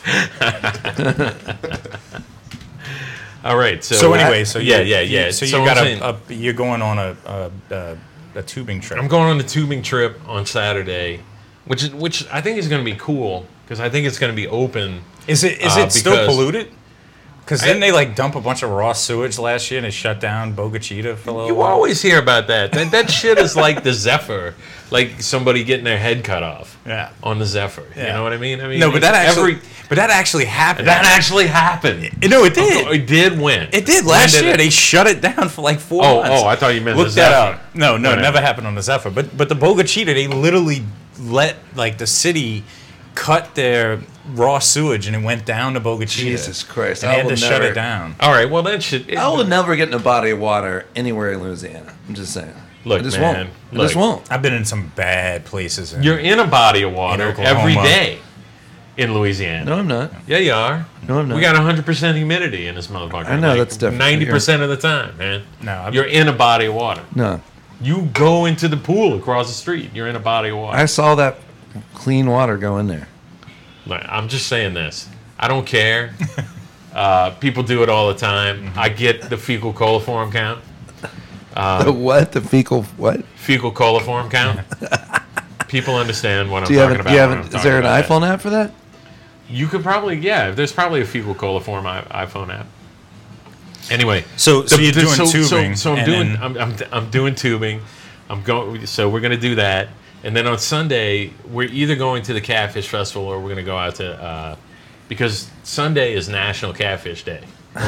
All right, so So anyway, so yeah. So you So got I'm saying- you're going on a tubing trip. I'm going on a tubing trip on Saturday, which I think is going to be cool because I think it's going to be open. Is it still because- polluted? Because then they like dump a bunch of raw sewage last year and they shut down Boca Chica for a little You while. always hear about that. That shit is like the Zephyr, like somebody getting their head cut off. Yeah. On the Zephyr, you Yeah. know what I mean? No, but that every actually happened. that actually happened. No, it did. It did when? It did When last did year. it? They shut it down for like 4 Oh, months. I thought you meant Look the that Zephyr. up. No, Whatever. it never happened on the Zephyr. But the Boca Chica, they literally let like the city cut their raw sewage and it went down to Boca Chica. Jesus Christ. And I they had will to shut never- it down. All right, well that should. I will never get in a body of water anywhere in Louisiana. I'm just saying. Look, I just man, won't. I look. just won't. I've been in some bad places. You're in a body of water Oklahoma. every day in Louisiana. No, I'm not. Yeah, you are. No, I'm not. We got 100% humidity in this motherfucker. I know, that's different. 90% of the time, man. No, You're in a body of water. No. You go into the pool across the street. You're in a body of water. I saw that clean water go in there. Look, I'm just saying this. I don't care. People do it all the time. I get the fecal coliform count. The what? The fecal what? Fecal coliform count. People understand what I'm Do you talking have? about. Do you have? when I'm Is talking there an about iPhone app for that? that. You could probably, yeah. There's probably a fecal coliform iPhone app. Anyway, So you're doing tubing. So I'm and doing. then- I'm doing tubing. I'm going. So we're gonna do that, and then on Sunday we're either going to the Catfish Festival or we're gonna go out to because Sunday is National Catfish Day.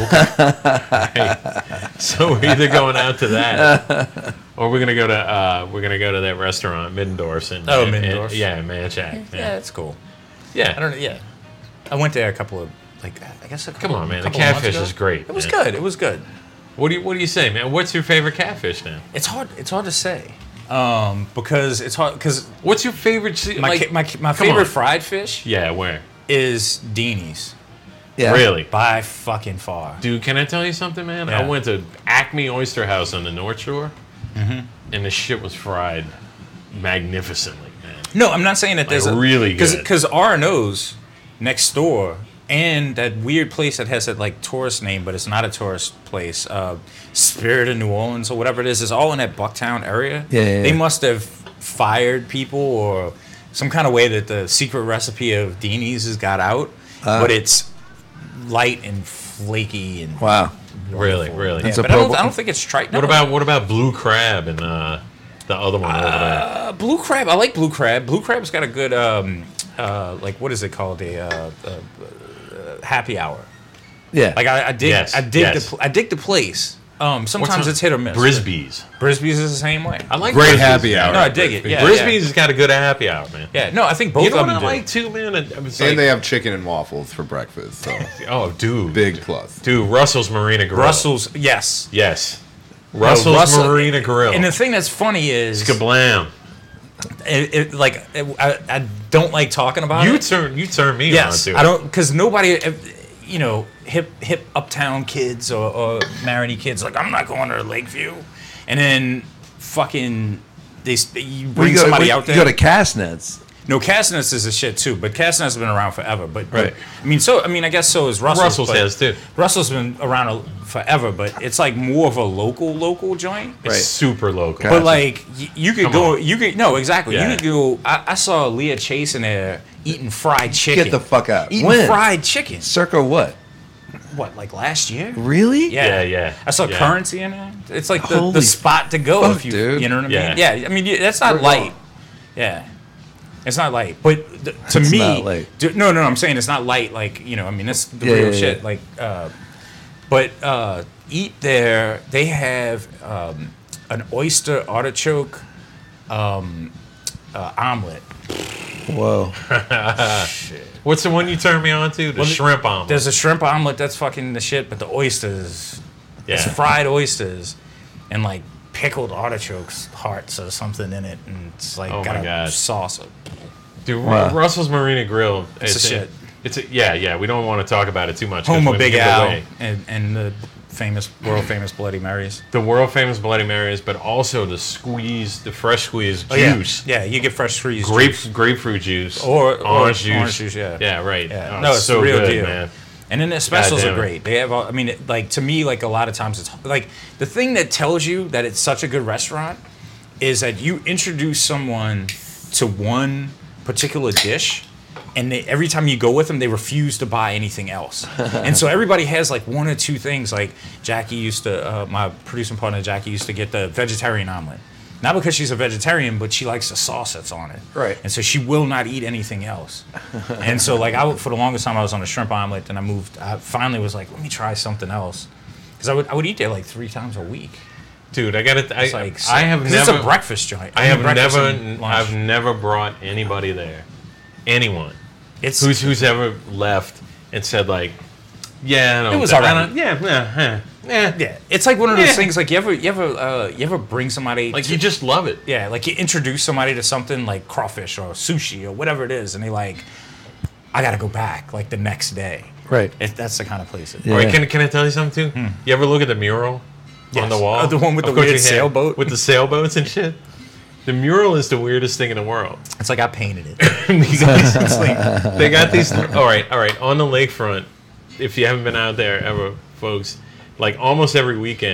Right? So we're either going out to that, or we're gonna go to that restaurant Middendorf's and Middendorf's. yeah, Manchac. Yeah, it's cool. Yeah. I don't know. Yeah, I went there a couple of I guess. Come on, man. The couple of months catfish ago. is great. It was man. good. It was good. What do you say, man? What's your favorite catfish now? It's hard. It's hard to say because it's hard because What's your favorite? my come favorite on. fried fish Yeah, where? is Deanie's Yeah. Really? by fucking far. Dude, can I tell you something, man? Yeah. I went to Acme Oyster House on the North Shore, and the shit was fried magnificently, man. No, I'm not saying that there's really good. because R&O's next door and that weird place that has that like tourist name, but it's not a tourist place. Spirit of New Orleans or whatever it is all in that Bucktown area. Yeah. They must have fired people or some kind of way that the secret recipe of Deanie's has got out, but it's light and flaky and Wow. Really. Yeah, That's a but I pro- don't think it's Triton. What about blue crab and the other one over there? Blue crab? I like blue crab. Blue crab's got a good like what is it called? A happy hour. Yeah. Like I dig Yes, I dig yes. I dig the place. Sometimes it's hit or miss. Brisbee's. Brisbee's is the same way. I like Great Brisbee's. happy hour. No, I dig it. Yeah, Brisbee's has got a good happy hour, man. yeah. No, I think both You know of what them I do. like too, man? It was And like, they have chicken and waffles for breakfast. So oh, dude, big plus. dude, Russell's Marina Grill. Russell's, yes. Yes. Russell's Russell- Marina Grill. And the thing that's funny is, Kablam. I don't like talking about You it. turn me Yes, on to it. I don't because nobody, hip uptown kids or Marigny kids like I'm not going to Lakeview, and then fucking you bring somebody out there. You go to Castnets. No, Castnets is a shit too, but Castnets has been around forever. But Right. I guess so is Russell's. Russell's but has too. Russell's been around forever, but it's like more of a local joint. It's Right. super local. Okay. But like you could Come go, on. you could no exactly. Yeah. You could go. I saw Leah Chase in there eating fried chicken. Get the fuck out. Eating When? fried chicken. Circa what? What, like last year? Really? Yeah. I saw Yeah. Currency in there. It's like the Holy spot to go fuck, if you, dude. you know what I mean? Yeah. Yeah. I mean that's not We're light. going. Yeah. It's not light, but to It's me, not light. no, I'm saying it's not light. Like I mean, that's the Yeah, real yeah, shit. yeah. Like, eat there. They have an oyster artichoke omelet. Whoa. What's the one you turned me on to? The shrimp omelet. There's a shrimp omelet that's fucking the shit, but the oysters, it's Yeah. fried oysters, and like pickled artichokes, hearts or something in it, and it's like Oh got my a God. sauce. Dude, Wow. Russell's Marina Grill. It's a shit. Yeah. We don't want to talk about it too much. 'cause Home we're of gonna Big give it Al away. and the world famous Bloody Marys. The world famous Bloody Marys, but also the fresh squeezed juice. Yeah, you get fresh squeezed juice. Grapefruit juice. Or orange juice. orange juice, yeah. Yeah, right. Yeah. Oh, No, it's so the real good, deal. man. And then the specials God are damn it. great. They have, I mean, like to me, like a lot of times it's like the thing that tells you that it's such a good restaurant is that you introduce someone to one particular dish, and every time you go with them, they refuse to buy anything else. And so everybody has like one or two things. Like Jackie used to, my producing partner Jackie used to get the vegetarian omelet. Not because she's a vegetarian, but she likes the sauce that's on it. Right. And so she will not eat anything else. And so like for the longest time I was on a shrimp omelet, and I finally was like, let me try something else. Because I would eat there like 3 times a week. Dude, I got it. It's like, I have 'cause never. it's a breakfast joint. I have breakfast never. and lunch. I've never brought anybody there. Anyone It's who's ever left and said like, yeah, I don't, It was I alright. don't- yeah. yeah. It's like one of those Yeah. things. Like you ever bring somebody Like to- you just love it. yeah, like you introduce somebody to something like crawfish or sushi or whatever it is, and they like, I gotta go back like the next day. Right. That's the kind of place. Yeah. All right, can I tell you something too? You ever look at the mural on the Yes. wall? The one with Of the course weird you have. sailboat? With the sailboats and shit. The mural is the weirdest thing in the world. It's like I painted it. It's like, they got these. All right. On the lakefront, if you haven't been out there ever, folks, like almost every weekend,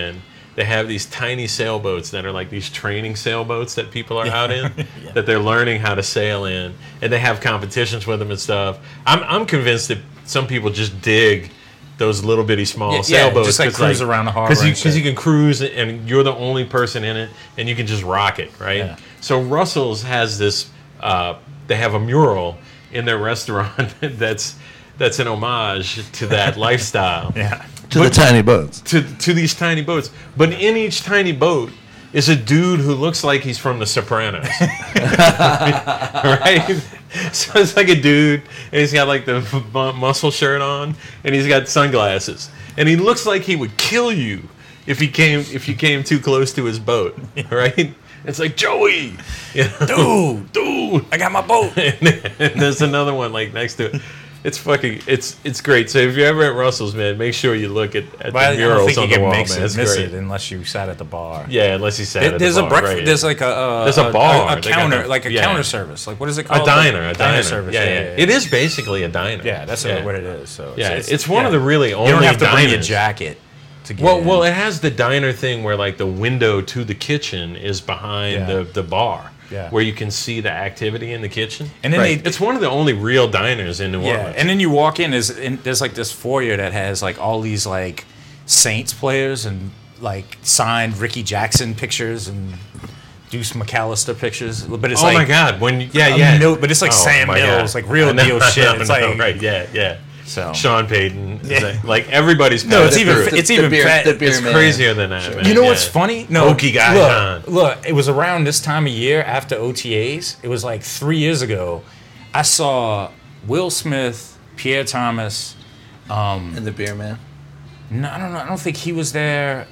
they have these tiny sailboats that are like these training sailboats that people are out in, that they're learning how to sail in, and they have competitions with them and stuff. I'm convinced that some people just dig those little bitty small sailboats, just like cruise around the harbor, because you can cruise and you're the only person in it, and you can just rock it, right? Yeah. So Russell's has this. They have a mural in their restaurant that's an homage to that lifestyle. Yeah. To the tiny boats. To these tiny boats. But in each tiny boat is a dude who looks like he's from The Sopranos. Right? So it's like a dude, and he's got like the muscle shirt on, and he's got sunglasses. And he looks like he would kill you if you came too close to his boat. Right? It's like, Joey! You know? Dude! I got my boat. And there's another one like next to it. It's fucking, it's great. So if you're ever at Russell's, man, make sure you look at the murals on the wall, man. It's miss great. it unless you sat at the bar. Yeah, unless you sat at There's the a bar. breakfast. Right. There's like a There's a bar. a They got counter, the- like a yeah. counter service. Like what is it called? A diner service. Yeah. Yeah. It is basically a diner. Yeah, that's yeah. what it is. So Yeah, it's one of the really only You don't have to bring a diners. jacket to get in. Well, it has the diner thing where like the window to the kitchen is behind Yeah. the bar. Yeah. Where you can see the activity in the kitchen. And then Right. It's one of the only real diners in New yeah, Orleans. and then you walk in, there's like this foyer that has like all these like Saints players and like signed Ricky Jackson pictures and Deuce McAllister pictures. But it's Oh like my God! But it's like Sam my Mills, God. like real I know, deal I shit. know, It's I know, like right, yeah. So Sean Payton, Yeah. like everybody's. No, it's passed even through. it's even fat. the beer It's man. crazier than that, man. You know yeah. what's funny? No, Okie guy, look, it was around this time of year after OTAs. It was like 3 years ago. I saw Will Smith, Pierre Thomas. And the beer man. No, I don't know. I don't think he was there.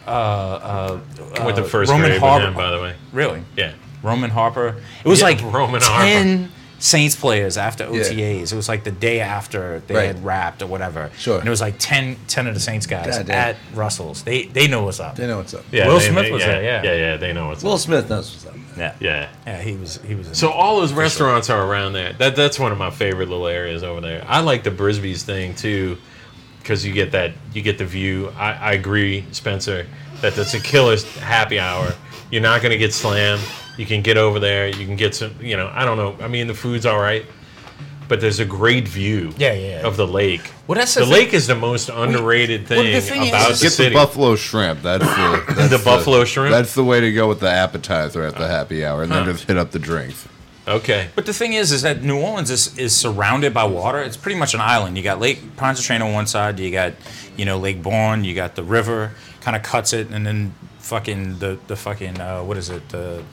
Went to first Roman grade Harper. with him, by the way. Really? Yeah. Roman Harper. It was Yeah, like Roman 10 Saints players after OTAs. It was like the day after they Right. had wrapped or whatever. Sure. And it was like 10 of the Saints guys God damn. at Russell's. They know what's up. They know what's up. Yeah, Will Smith was there, yeah. Yeah, they know what's Will up. Smith knows what's up. Yeah. Yeah. Yeah, he was in So all those restaurants are around there. That's one of my favorite little areas over there. I like the Brisby's thing too, because you get the view. I agree, Spencer, that that's a killer happy hour. You're not going to get slammed. You can get over there. You can get some. I don't know. I mean, the food's all right, but there's a great view. Yeah. Of the lake. Well, that's the the thing. lake is the most underrated well, thing, the thing is- about is the Get city. the buffalo shrimp. That's the buffalo shrimp? That's the way to go with the appetizer at the happy hour, and then to hit up the drinks. Okay. But the thing is that New Orleans is surrounded by water. It's pretty much an island. You got Lake Pontchartrain on one side. You got, Lake Bourne. You got the river, kind of cuts it, and then fucking the fucking what is it?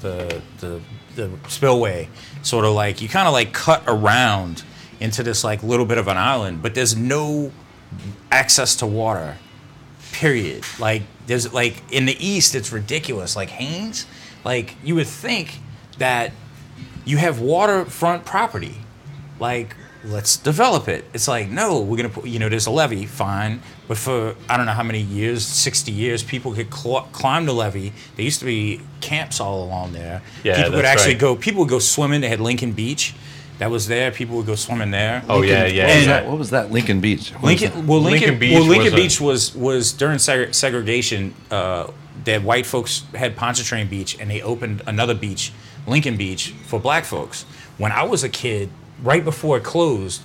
The spillway, sort of like you kind of like cut around into this like little bit of an island, but there's no access to water. Period. Like there's like in the east, it's ridiculous. Like Haynes, like you would think that you have waterfront property. Like, let's develop it. It's like, no, we're going to put, there's a levee, fine. But for, I don't know how many years, 60 years, people could climb the levee. There used to be camps all along there. Yeah, people would that's actually right. people would go swimming. They had Lincoln Beach. That was there. People would go swimming there. Oh yeah. What was that? Lincoln Beach. Lincoln Lincoln Beach Beach was during segregation. That white folks had Pontchartrain Beach, and they opened another beach, Lincoln Beach, for black folks. When I was a kid, right before it closed,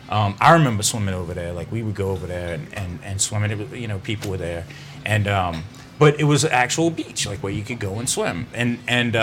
I remember swimming over there. Like we would go over there and swim. And it was, people were there, and but it was an actual beach, like where you could go and swim. And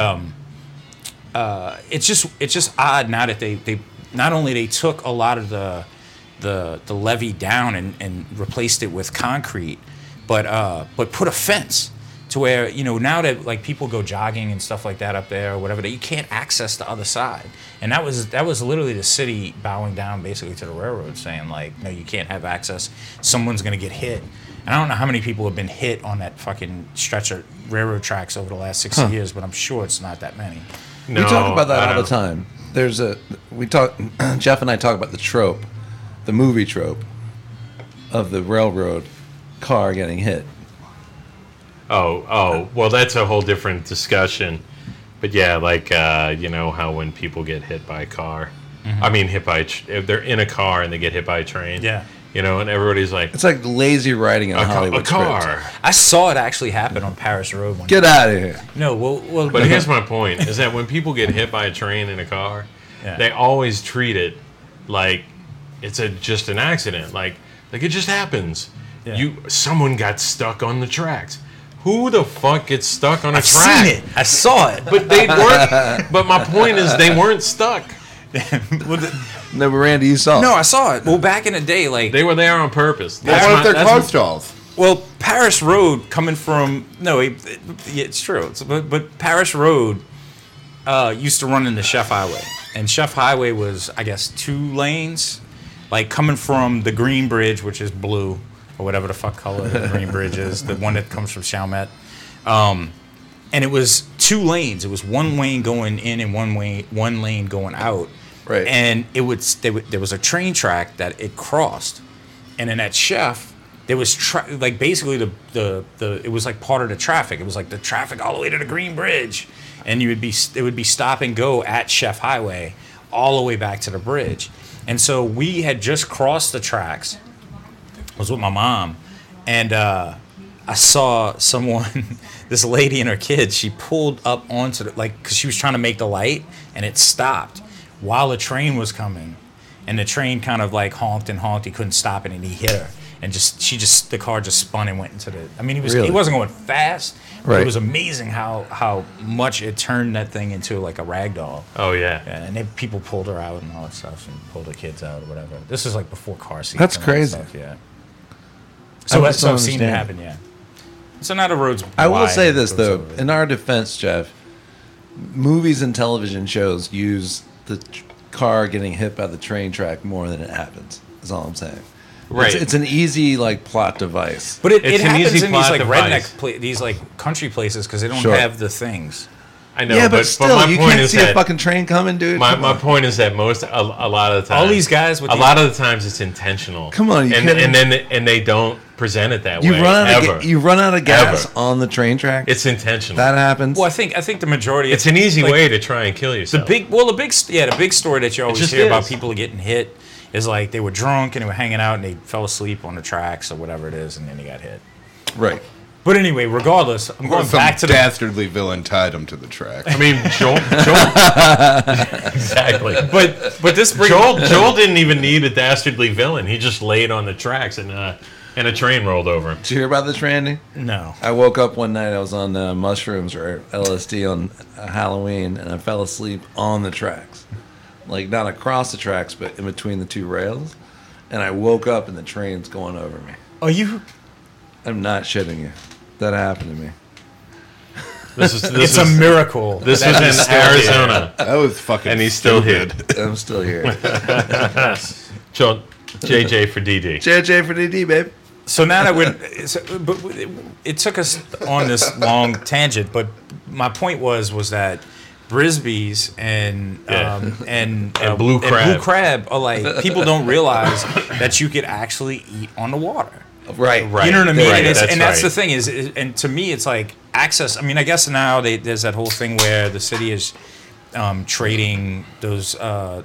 it's just odd now that they not only they took a lot of the levee down and replaced it with concrete, but put a fence to where now that like people go jogging and stuff like that up there or whatever, that you can't access the other side. And that was literally the city bowing down basically to the railroad, saying like, no, you can't have access. Someone's gonna get hit. And I don't know how many people have been hit on that fucking stretch of railroad tracks over the last 60 years, but I'm sure it's not that many. We talk about that all I the time. Jeff and I talk about the trope, the movie trope of the railroad car getting hit. Oh, well, that's a whole different discussion. But yeah, like, how when people get hit by a car, I mean, if they're in a car and they get hit by a train, Yeah. And everybody's like, It's like lazy writing on a Hollywood car. scripts. I saw it actually happen on Paris Road one Get out of here. No, well, But here's my point: is that when people get hit by a train in a car, Yeah. they always treat it like it's just an accident, like it just happens. Yeah. Someone got stuck on the tracks. Who the fuck gets stuck on a I've track? seen it. I saw it. But they weren't. But my point is, they weren't stuck. No, but Randy, you saw. No, I saw it. Well, back in the day, like They were there on purpose. Well, what if they're that's car my- stalls? Well, Paris Road coming from yeah, it's true. But Paris Road used to run into Chef Highway, and Chef Highway was, I guess, 2 lanes, like coming from the Green Bridge, which is blue or whatever the fuck color the Green Bridge is, the one that comes from Chalmette. And it was 2 lanes. It was 1 lane going in and 1 lane going out. Right. And there was a train track that it crossed, and in that Chef, there was like basically the it was like part of the traffic. It was like the traffic all the way to the Green Bridge, and it would be stop and go at Chef Highway all the way back to the bridge. And so we had just crossed the tracks. I was with my mom, and I saw someone, this lady and her kids. She pulled up onto because she was trying to make the light, and it stopped while the train was coming, and the train kind of like honked and honked. He couldn't stop it, and he hit her. And the car just spun and went into the. I mean, Really? he wasn't going fast. But Right. it was amazing how much it turned that thing into like a rag doll. Oh yeah. Yeah, and then people pulled her out and all that stuff, and pulled her kids out or whatever. This is like before car seats. That's and all that crazy. Stuff, yeah. I So just don't I've seen it understand. happen. Yeah. So now the road's. I will wide, say it this goes though, over it. in our defense, Jeff, movies and television shows use the car getting hit by the train track more than it happens. Is all I'm saying. Right. It's an easy like plot device. But it It's an happens easy in these plot like device. these like country places because they don't Sure. have the things. I know. yeah, but but still, my you point can't is see that a fucking train coming, dude. my Come on. point is that a lot of the time All these guys with a these- lot of the times it's intentional. Come on, you and kidding? then they don't present it that You way. run out ever. of you run out of gas Ever. on the train track. It's intentional. that happens. Well, I think the majority. it's an easy like, way to try and kill yourself. The big story that you always just hear about is. people getting hit is like they were drunk and they were hanging out and they fell asleep on the tracks or whatever it is, and then they got hit. Right. But anyway, regardless, I'm Or going some back to the. dastardly villain tied him to the track. I mean, Joel exactly. But this brings Joel didn't even need a dastardly villain. He just laid on the tracks and a train rolled over him. Did you hear about this, Randy? No. I woke up one night. I was on mushrooms or LSD on Halloween, and I fell asleep on the tracks, like not across the tracks, but in between the 2 rails. And I woke up, and the train's going over me. Are you? I'm not shitting you. That happened to me. It's a miracle. This that was he's in still here. Arizona, That was fucking. and he's still here. I'm still here. Joel, JJ for DD. JJ for DD, babe. So now that but it took us on this long tangent, but my point was that Brisbees and Yeah. and Blue Crab. are like people don't realize that you could actually eat on the water. Right. Right. You know what I mean? Right, And that's the right. thing and to me, it's like access. I mean, I guess now there's that whole thing where the city is trading those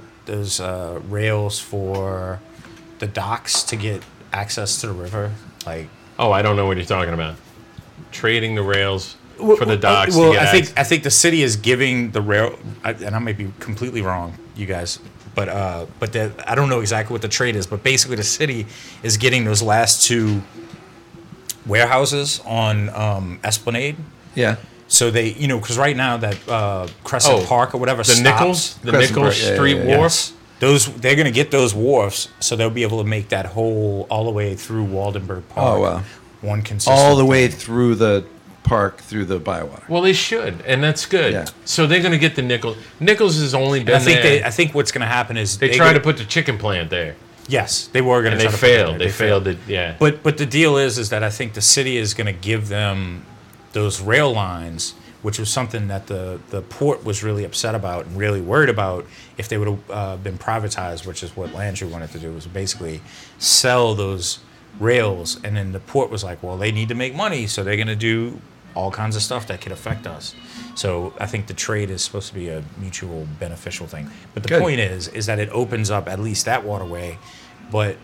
rails for the docks to get access to the river. Like, Oh, I don't know what you're talking about. Trading the rails for the docks. Well, to get access. I think the city is giving the rail, and I may be completely wrong, you guys. But I don't know exactly what the trade is, but basically the city is getting those last 2 warehouses on Esplanade. Yeah. So they, because right now that Crescent Oh, Park or whatever the stops. Nichols, the Crescent Nichols Park, yeah, Street yeah, yeah. Wharf. They're going to get those wharfs, so they'll be able to make that whole all the way through Waldenburg Park. Oh, wow. One consistent. All the way thing. through the park, through the Bywater. Well, they should, and that's good. Yeah. So they're going to get the Nichols. Nichols has only been And there. I think what's going to happen is they tried to put the chicken plant there, Yes, they were going and to. they failed. They failed it. Yeah. But the deal is that I think the city is going to give them those rail lines, which was something that the port was really upset about and really worried about if they would have been privatized, which is what Landry wanted to do, was basically sell those rails. And then the port was like, well, they need to make money, so they're going to do all kinds of stuff that could affect us. So I think the trade is supposed to be a mutual beneficial thing. But the Good. point is that it opens up at least that waterway. But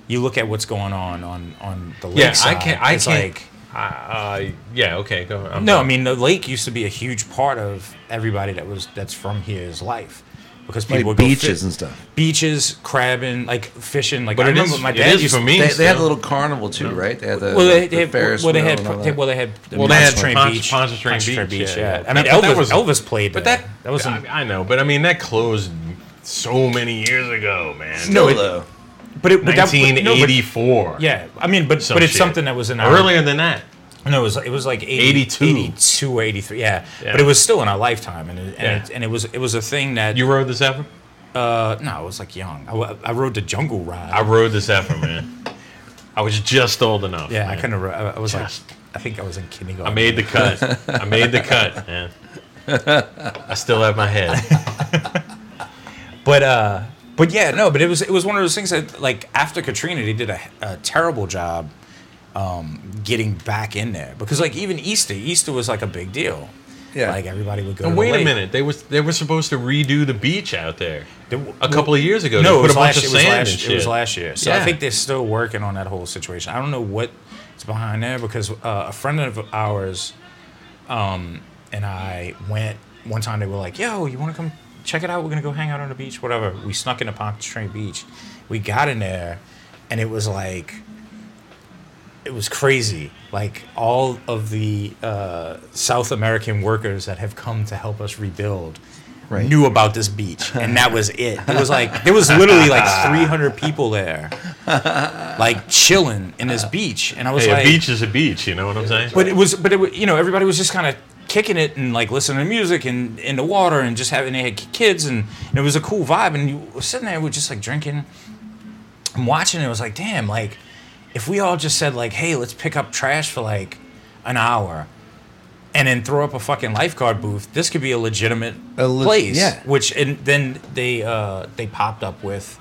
you look at what's going on the lake Yeah, side. I it's can't. like Yeah, okay, go on. no, I mean the lake used to be a huge part of everybody that's from here's life. Because people Like would go beaches and stuff. beaches, crabbing, like fishing. Like But I it remember is, my it dad is used for to. me. They had a still. little carnival too, right? They had the, Well, they the had Ferris well, they wheel had and all well, that. they had Well, they had Pontchartrain Beach. Pontchartrain Beach, yeah. I mean, But that Elvis was- played But there. that was I know, but I mean that closed so many years ago, man. No, it- though. but it but that- but- no, but- 1984. Yeah, I mean, but Some it's shit. something that was in our Earlier than that. No, it was like 82. 82 or 83. Yeah. Yeah. But it was still in our lifetime, and Yeah. it was a thing that You rode the Zephyr? no, I was like young. I rode the Jungle Ride. I rode the Zephyr, man. I was just old enough. yeah, man. I couldn't. I was Just- like, I think I was in kindergarten. I made the cut. I made the cut, man. I still have my head. But yeah, no, but it was one of those things that like after Katrina, they did a terrible job getting back in there because like even Easter was like a big deal. Yeah. Like everybody would go. And to the wait a lake. minute, they were supposed to redo the beach out there They- a couple of years ago. No, they it put was a bunch last. of It was sand last. and shit. It was last year. So I Yeah. think they're still working on that whole situation. I don't know what's behind there because a friend of ours, and I went one time. They were like, "Yo, you want to come check it out? We're gonna go hang out on the beach, whatever." We snuck into Pontchartrain Beach. We got in there, and it was like. It was crazy. Like all of the South American workers that have come to help us rebuild Right. knew about this beach, and that was it. It was like there was literally like 300 people there, like chilling in this beach, and I was Hey, like, a beach is a beach. You know what I'm saying? but it was, you know, everybody was just kind of kicking it and like listening to music and in the water and just having they had kids and it was a cool vibe. And you were sitting there, we were just like drinking and watching. And it was like, damn, like if we all just said like, hey, let's pick up trash for like an hour and then throw up a fucking lifeguard booth, this could be a legitimate place. yeah. Which and then they popped up with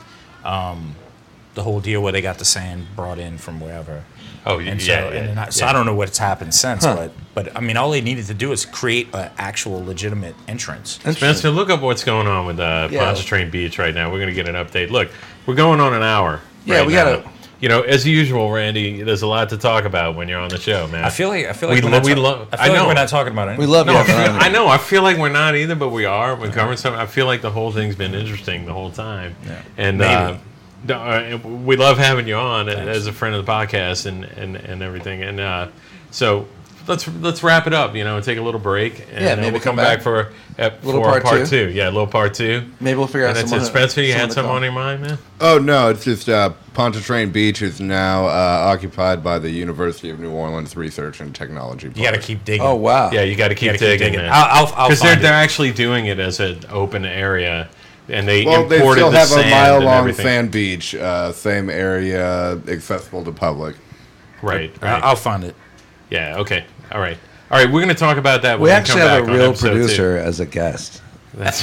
the whole deal where they got the sand brought in from wherever. Oh, And yeah, so, yeah, and then yeah. so I don't know what's happened since, but I mean, all they needed to do is create an actual legitimate entrance. Spencer, look up what's going on with Pontchartrain Beach right now. We're going to get an update. Look, we're going on an hour. Yeah, right we now. gotta- You know, as usual, Randy. There's a lot to talk about when you're on the show, man. I feel like We we're lo- not we ta- lo- I I feel like know. we're not talking about it. We love No, you. I, feel, I know. I feel like we're not either, but we are. We're covering something. I feel like the whole thing's been interesting the whole time. Yeah. And Maybe. we love having you on as a friend of the podcast and everything. And so let's wrap it up. You know, and take a little break. And Yeah, maybe we'll come come back back. for Little for part two. two. Yeah, a little part two. Maybe we'll figure out And that's it. someone. Spencer, you had someone to something call. on your mind, man? Oh no, it's just Pontchartrain Beach is now occupied by the University of New Orleans Research and Technology. You got to Park. keep digging. Oh wow. Yeah, you got to keep You gotta keep digging, man. I'll Because find they're it. actually doing it as an open area, and they Well, they imported still the have sand a mile and long everything. sand beach, same area, accessible to public. Right. I'll find it. Yeah. Okay. All right. All right. We're going to talk about that. We when actually come have back a on real episode two. producer as a guest. That's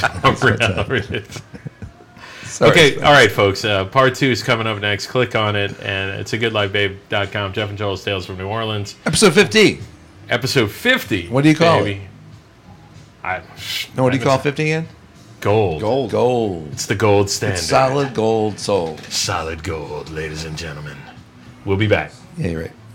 Sorry, okay. Spencer. All right, folks. Part 2 is coming up next. Click on it, and it's a goodlifebabe.com. Jeff and Joel's Tales from New Orleans, Episode 50. episode 50. What do you call baby. I, No, what do you call 50 again? gold? Gold. Gold. It's the gold standard. Solid gold soul. Solid gold, ladies and gentlemen. We'll be back. Yeah, you're right.